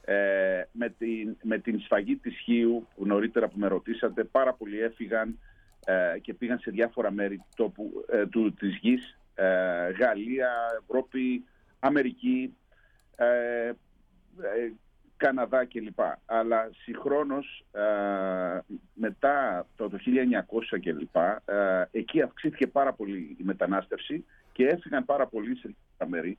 [SPEAKER 4] Με την σφαγή της Χίου, που νωρίτερα που με ρωτήσατε, πάρα πολλοί έφυγαν και πήγαν σε διάφορα μέρη της γης, Γαλλία, Ευρώπη, Αμερική, Καναδά κλπ. Αλλά συγχρόνως μετά το 1900 κλπ. Εκεί αυξήθηκε πάρα πολύ η μετανάστευση και έφυγαν πάρα πολλοί σε διάφορα μέρη,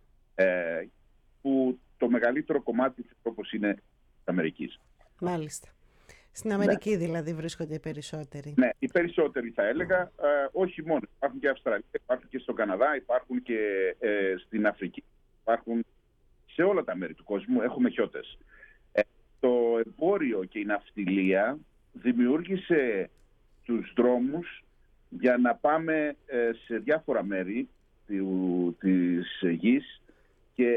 [SPEAKER 4] που το μεγαλύτερο κομμάτι όπως είναι της Αμερικής.
[SPEAKER 2] Μάλιστα. Στην Αμερική δηλαδή βρίσκονται οι περισσότεροι.
[SPEAKER 4] Ναι, οι περισσότεροι θα έλεγα, όχι μόνο. Υπάρχουν και Αυστραλία, υπάρχουν και στον Καναδά, υπάρχουν και στην Αφρική, υπάρχουν σε όλα τα μέρη του κόσμου, έχουμε χιώτες. Το εμπόριο και η ναυτιλία δημιούργησε τους δρόμους για να πάμε σε διάφορα μέρη της γης και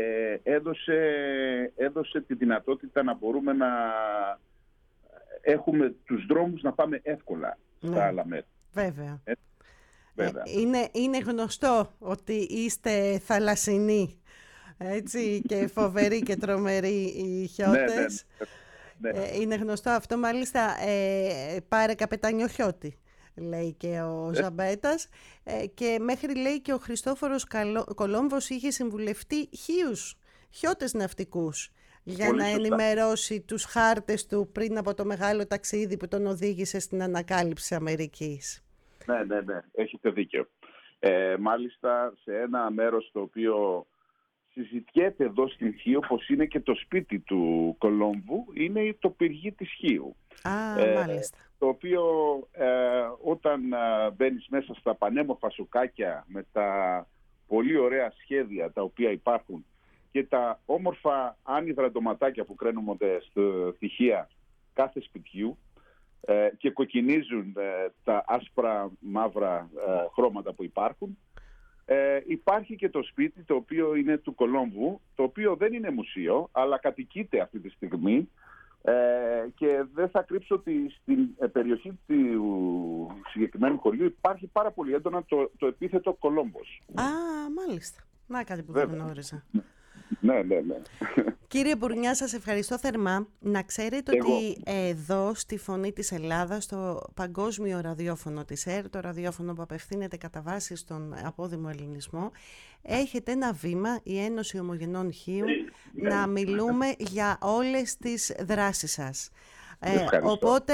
[SPEAKER 4] έδωσε τη δυνατότητα να μπορούμε να έχουμε τους δρόμους να πάμε εύκολα στα άλλα μέρη.
[SPEAKER 2] Βέβαια. Είναι γνωστό ότι είστε θαλασσινοί, έτσι, και φοβεροί και τρομεροί οι χιώτες.
[SPEAKER 4] Ναι.
[SPEAKER 2] Είναι γνωστό αυτό, μάλιστα, πάρε καπετάνιο χιώτη, λέει και ο Ζαμπέτας, και μέχρι, λέει, και ο Χριστόφορος Κολόμβος είχε συμβουλευτεί 1000 χιώτες ναυτικούς για
[SPEAKER 4] πολύ
[SPEAKER 2] να
[SPEAKER 4] σωστά
[SPEAKER 2] ενημερώσει τους χάρτες του πριν από το μεγάλο ταξίδι που τον οδήγησε στην ανακάλυψη Αμερικής.
[SPEAKER 4] Ναι, έχετε δίκιο. Μάλιστα σε ένα μέρος το οποίο συζητιέται εδώ στην Χίο, πως είναι και το σπίτι του Κολόμβου, είναι το πυργί της Χίου.
[SPEAKER 2] Μάλιστα.
[SPEAKER 4] Το οποίο όταν μπαίνεις μέσα στα πανέμορφα σοκάκια με τα πολύ ωραία σχέδια τα οποία υπάρχουν και τα όμορφα άνυδρα ντοματάκια που κραίνονται στη στοιχεία κάθε σπιτιού και κοκκινίζουν τα άσπρα μαύρα χρώματα που υπάρχουν, υπάρχει και το σπίτι το οποίο είναι του Κολόμβου, το οποίο δεν είναι μουσείο αλλά κατοικείται αυτή τη στιγμή, και δεν θα κρύψω ότι στην περιοχή του συγκεκριμένου χωριού υπάρχει πάρα πολύ έντονα το επίθετο Κολόμβος.
[SPEAKER 2] Μάλιστα. Να, κάτι που δεν γνώριζα.
[SPEAKER 4] Ναι.
[SPEAKER 2] Κύριε Μπουρνιά, σας ευχαριστώ θερμά. Να ξέρετε ότι εδώ στη Φωνή της Ελλάδας, στο παγκόσμιο ραδιόφωνο της ΕΡΤ, το ραδιόφωνο που απευθύνεται κατά βάση στον απόδημο ελληνισμό, έχετε ένα βήμα, η Ένωση Ομογενών Χίου, να μιλούμε για όλες τις δράσεις σας. Οπότε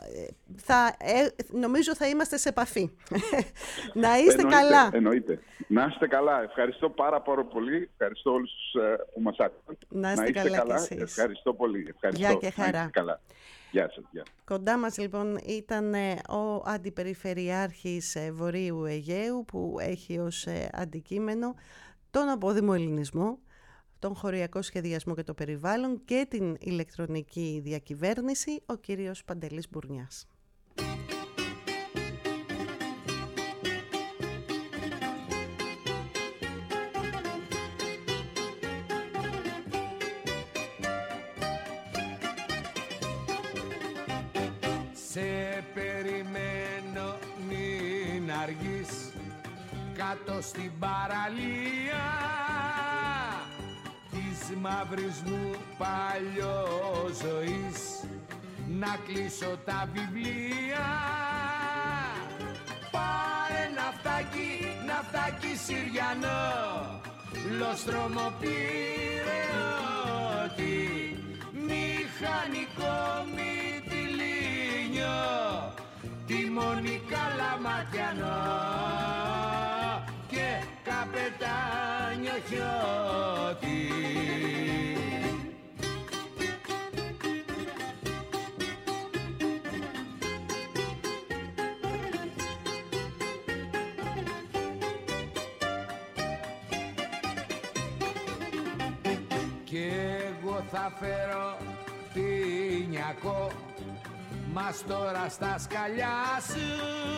[SPEAKER 2] νομίζω θα είμαστε σε επαφή. Να είστε καλά.
[SPEAKER 4] Εννοείται. Να είστε καλά. Ευχαριστώ πάρα πολύ. Ευχαριστώ όλους που μας άκουσαν.
[SPEAKER 2] Να είστε καλά.
[SPEAKER 4] Ευχαριστώ πολύ.
[SPEAKER 2] Γεια και χαρά.
[SPEAKER 4] Καλά. Γεια σας.
[SPEAKER 2] Κοντά μας λοιπόν ήταν ο Αντιπεριφερειάρχης Βορείου Αιγαίου, που έχει ως αντικείμενο τον απόδημο ελληνισμό, τον χωριακό σχεδιασμό και το περιβάλλον και την ηλεκτρονική διακυβέρνηση, ο κύριος Παντελής Μπουρνιάς.
[SPEAKER 5] Σε περιμένω, μην αργείς, κάτω στην παραλία της μαύρης μου παλιόζωης, να κλείσω τα βιβλία. Πάρε ναυτάκι Συριανό, λοστρόμο πυρεώτη, μηχανικό μυτιλίνιο, τιμόνι καλαματιανό και καπετάνιο χιώτη. Κι εγώ θα φέρω τίνιακο, μας τώρα στα σκαλιά σου,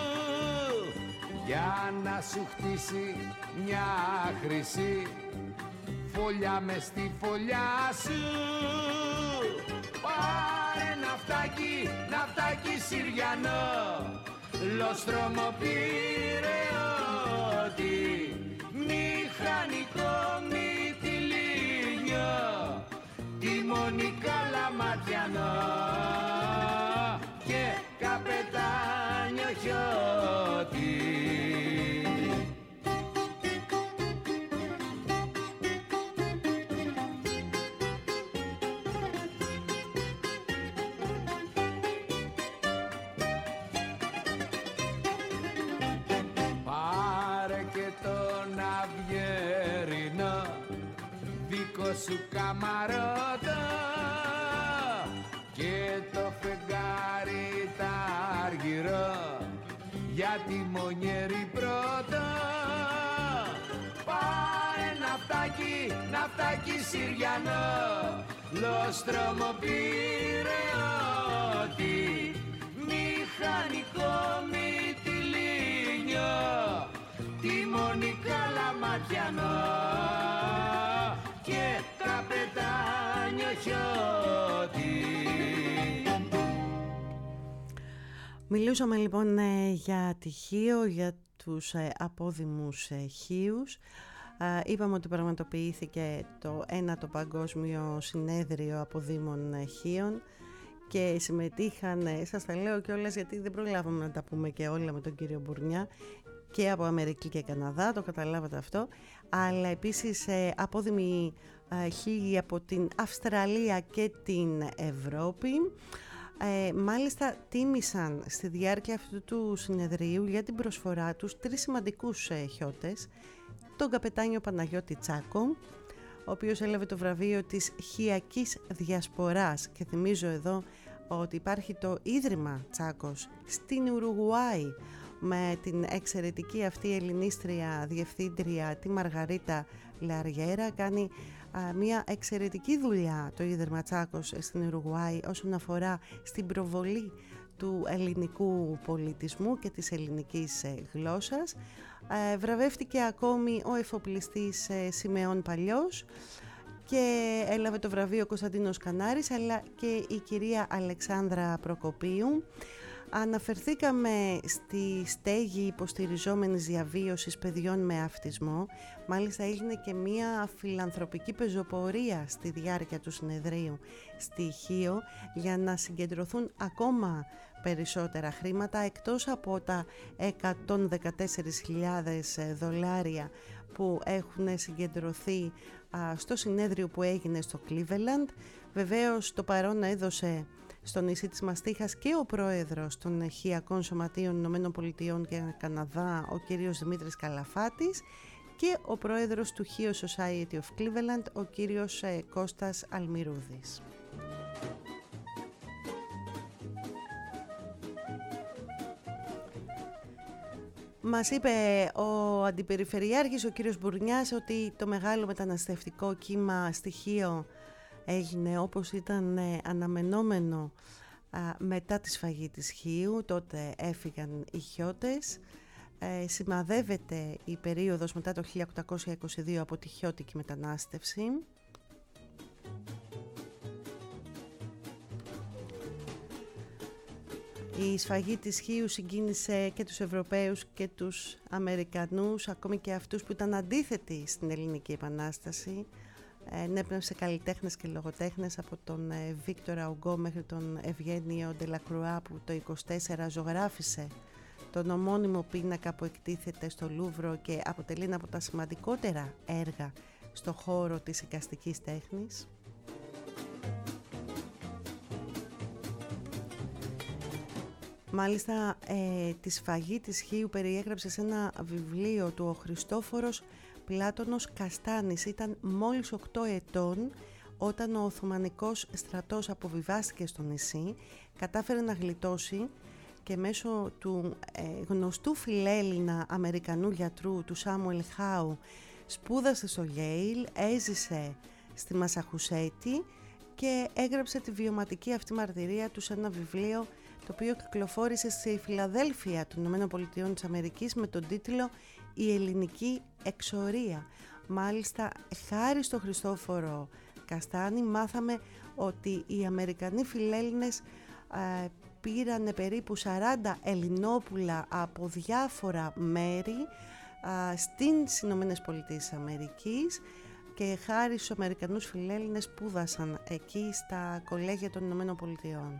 [SPEAKER 5] για να σου χτίσει μια χρυσή φωλιά μες στη φωλιά σου. Πάρε ναυτάκι Συριανό, λοστρόμο πυρεώτη, μηχανικό μυτιλίνιο, τιμόνι καλαματιανό και καπετάνιο χιώτη. σου καμαρώτο και το φεγγάρι τα αργυρό για τη Μονιέρη πρώτα. Πάρε ναυτάκι Συριανό, λόστρομο πυρεώτη, μηχανικό μυτιλίνιο, τιμόνι καλαματιανό και καπετάνιο χιώτη.
[SPEAKER 2] Μιλούσαμε λοιπόν για τη Χίο, για τους απόδημους χίους. Είπαμε ότι πραγματοποιήθηκε το 9ο Παγκόσμιο Συνέδριο Αποδήμων Χίων και συμμετείχαν, σας τα λέω κιόλας γιατί δεν προλάβαμε να τα πούμε και όλα με τον κύριο Μπουρνιά, και από Αμερική και Καναδά, το καταλάβατε αυτό, αλλά επίσης απόδημοι χίοι από την Αυστραλία και την Ευρώπη. Μάλιστα τίμησαν στη διάρκεια αυτού του συνεδρίου για την προσφορά τους 3 σημαντικούς χιώτες: τον καπετάνιο Παναγιώτη Τσάκο, ο οποίος έλαβε το βραβείο της Χιακής Διασποράς, και θυμίζω εδώ ότι υπάρχει το Ίδρυμα Τσάκος στην Ουρουγουάη με την εξαιρετική αυτή ελληνίστρια διευθύντρια τη Μαργαρίτα Λαριέρα. Κάνει μια εξαιρετική δουλειά το Ίδρυμα Τσάκος στην Ουρουγουάη όσον αφορά στην προβολή του ελληνικού πολιτισμού και της ελληνικής γλώσσας. Βραβεύτηκε ακόμη ο εφοπλιστής Σιμεών Παλιός και έλαβε το βραβείο Κωνσταντίνος Κανάρης, αλλά και η κυρία Αλεξάνδρα Προκοπίου. Αναφερθήκαμε στη στέγη υποστηριζόμενης διαβίωσης παιδιών με αυτισμό. Μάλιστα έγινε και μία φιλανθρωπική πεζοπορία στη διάρκεια του συνεδρίου στη Χίο για να συγκεντρωθούν ακόμα περισσότερα χρήματα, εκτός από τα $114.000 που έχουν συγκεντρωθεί στο συνέδριο που έγινε στο Cleveland. Βεβαίως το παρόν έδωσε στο νησί της Μαστίχας και ο πρόεδρος των Χιακών Σωματείων Ηνωμένων Πολιτειών και Καναδά, ο κύριος Δημήτρης Καλαφάτης, και ο πρόεδρος του Hio Society of Cleveland, ο κύριος Κώστας Αλμυρούδης. Μας είπε ο Αντιπεριφερειάρχης, ο κύριος Μπουρνιάς, ότι το μεγάλο μεταναστευτικό κύμα στη Χίο έγινε όπως ήταν αναμενόμενο μετά τη σφαγή της Χίου. Τότε έφυγαν οι χιώτες. Σημαδεύεται η περίοδος μετά το 1822 από τη χιώτικη μετανάστευση. Η σφαγή της Χίου συγκίνησε και τους Ευρωπαίους και τους Αμερικανούς, ακόμη και αυτούς που ήταν αντίθετοι στην Ελληνική Επανάσταση. Ενέπνευσε καλλιτέχνες και λογοτέχνες, από τον Βίκτορα Ουγκό μέχρι τον Ευγένιο Ντελακρουά, που το 24 ζωγράφισε τον ομώνυμο πίνακα που εκτίθεται στο Λούβρο και αποτελεί ένα από τα σημαντικότερα έργα στο χώρο της εικαστικής τέχνης. Μάλιστα τη σφαγή της Χίου περιέγραψε σε ένα βιβλίο του ο Χριστόφορος Πλάτωνος Καστάνης. Ήταν μόλις 8 ετών όταν ο Οθωμανικός στρατός αποβιβάστηκε στο νησί, κατάφερε να γλιτώσει και μέσω του γνωστού φιλέλληνα Αμερικανού γιατρού, του Σάμουελ Χάου, σπούδασε στο Yale, έζησε στη Μασαχουσέτη και έγραψε τη βιωματική αυτή μαρτυρία του σε ένα βιβλίο το οποίο κυκλοφόρησε στη Φιλαδέλφια των ΗΠΑ με τον τίτλο «Η Ελληνική Εξορία». Μάλιστα, χάρη στο Χριστόφορο Καστάνη μάθαμε ότι οι Αμερικανοί φιλέλληνες πήραν περίπου 40 Ελληνόπουλα από διάφορα μέρη στις Ηνωμένες Πολιτείες Αμερικής, και χάρη στους Αμερικανούς φιλέλληνες σπούδασαν εκεί στα κολέγια των Ηνωμένων Πολιτειών.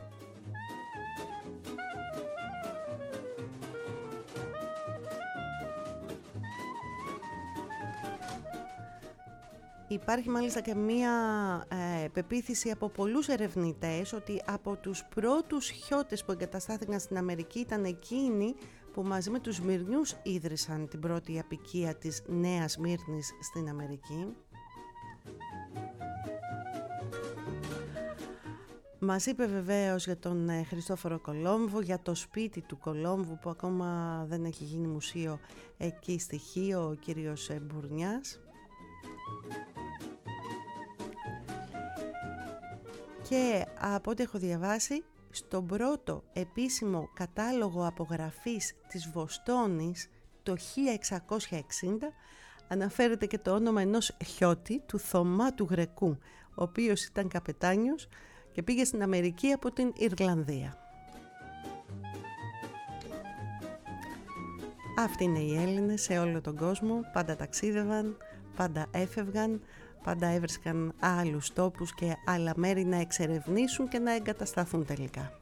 [SPEAKER 2] Υπάρχει μάλιστα και μία πεποίθηση από πολλούς ερευνητές ότι από τους πρώτους χιώτες που εγκαταστάθηκαν στην Αμερική ήταν εκείνοι που μαζί με τους Σμυρνιούς ίδρυσαν την πρώτη αποικία της Νέας Σμύρνης στην Αμερική. Μας είπε βεβαίως για τον Χριστόφορο Κολόμβο, για το σπίτι του Κολόμβου που ακόμα δεν έχει γίνει μουσείο εκεί στη Χίο, ο κύριος Μπουρνιάς. Και από ό,τι έχω διαβάσει, στον πρώτο επίσημο κατάλογο απογραφής της Βοστόνης το 1660 αναφέρεται και το όνομα ενός χιώτη, του Θωμά του Γρεκού, ο οποίος ήταν καπετάνιος και πήγε στην Αμερική από την Ιρλανδία. Αυτοί είναι οι Έλληνες σε όλο τον κόσμο, πάντα ταξίδευαν, πάντα έφευγαν, πάντα έβρισκαν άλλους τόπους και άλλα μέρη να εξερευνήσουν και να εγκατασταθούν τελικά.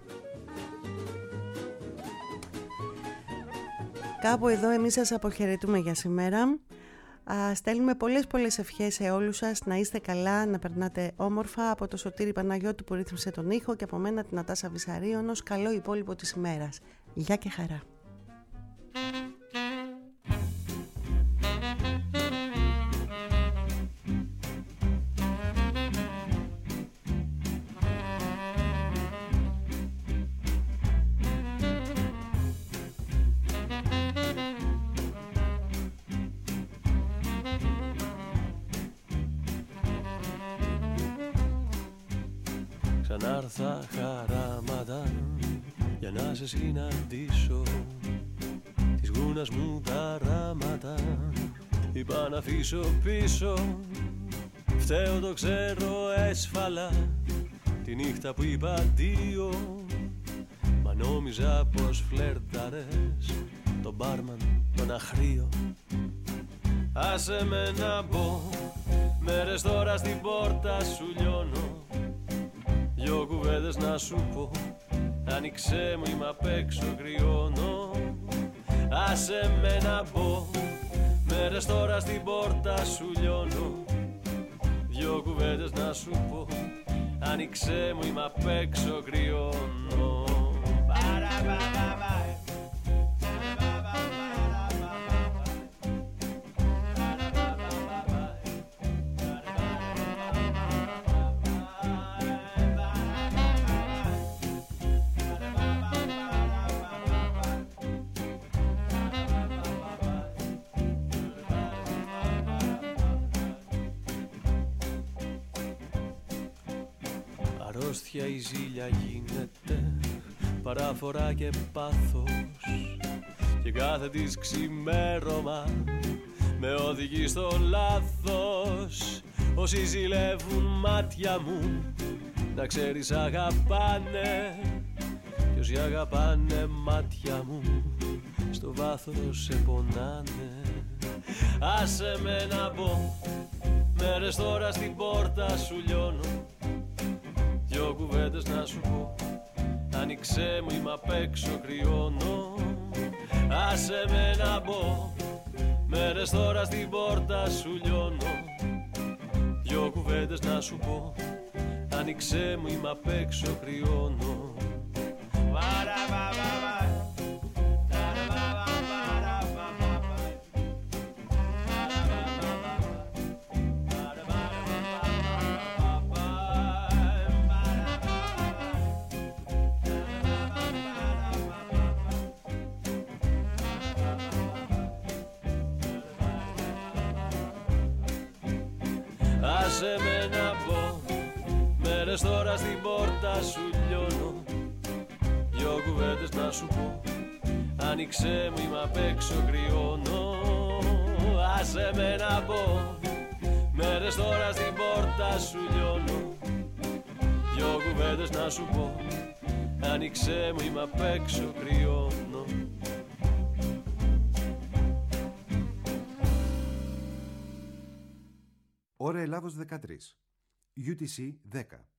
[SPEAKER 2] Κάπου εδώ εμείς σας αποχαιρετούμε για σήμερα. Στέλνουμε πολλές ευχές σε όλους σας, να είστε καλά, να περνάτε όμορφα. Από το Σωτήρη Παναγιώτου που ρύθμισε τον ήχο και από μένα την Νατάσα Βυσαρίωνος, καλό υπόλοιπο της ημέρας. Γεια και χαρά.
[SPEAKER 6] Ξανάρθα χαράματα για να σε συναντήσω. Της γούνας μου τα ράματα είπα να αφήσω πίσω. Φταίω το ξέρω έσφαλα τη νύχτα που είπα αντίο. Μα νόμιζα πως φλερταρες τον μπάρμαν τον αχρίο. Άσε με να μπω, μέρες τώρα στην πόρτα σου λιώνω. Δυο κουβέντες να σου πω, άνοιξέ μου είμαι απ' έξω κρυώνω. Άσε με να μπω, μέρες τώρα στην πόρτα σου λιώνω. Δυο κουβέντες να σου πω, άνοιξέ μου είμαι απ' έξω κρυώνω. Αρρώστια η ζήλια γίνεται παράφορα και πάθος και κάθε της ξημέρωμα με οδηγεί στο λάθος. Όσοι ζηλεύουν μάτια μου να ξέρεις αγαπάνε κι όσοι αγαπάνε μάτια μου στο βάθος σε πονάνε. Άσε με να μπω, μέρες τώρα στην πόρτα σου λιώνω. Δυο κουβέντες να σου πω, άνοιξέ μου είμαι απ' έξω κρυώνω. Άσε με να μπω, μέρες τώρα στην πόρτα σου λιώνω. Δυο κουβέντες να σου πω, άνοιξέ μου είμαι απ' έξω κρυώνω. Άσε με να πω, μέρες τώρα στην πόρτα σου λιώνω. Δυο κουβέντες να σου πω, άνοιξέ μου είμαι απ' έξω κρυώνω. Άσε με να πω, μέρες τώρα στην πόρτα σου λιώνω. Δυο κουβέντες να σου πω, άνοιξέ μου είμαι απ' έξω κρυώνω.
[SPEAKER 7] Ώρα Ελλάδος 13, UTC 10.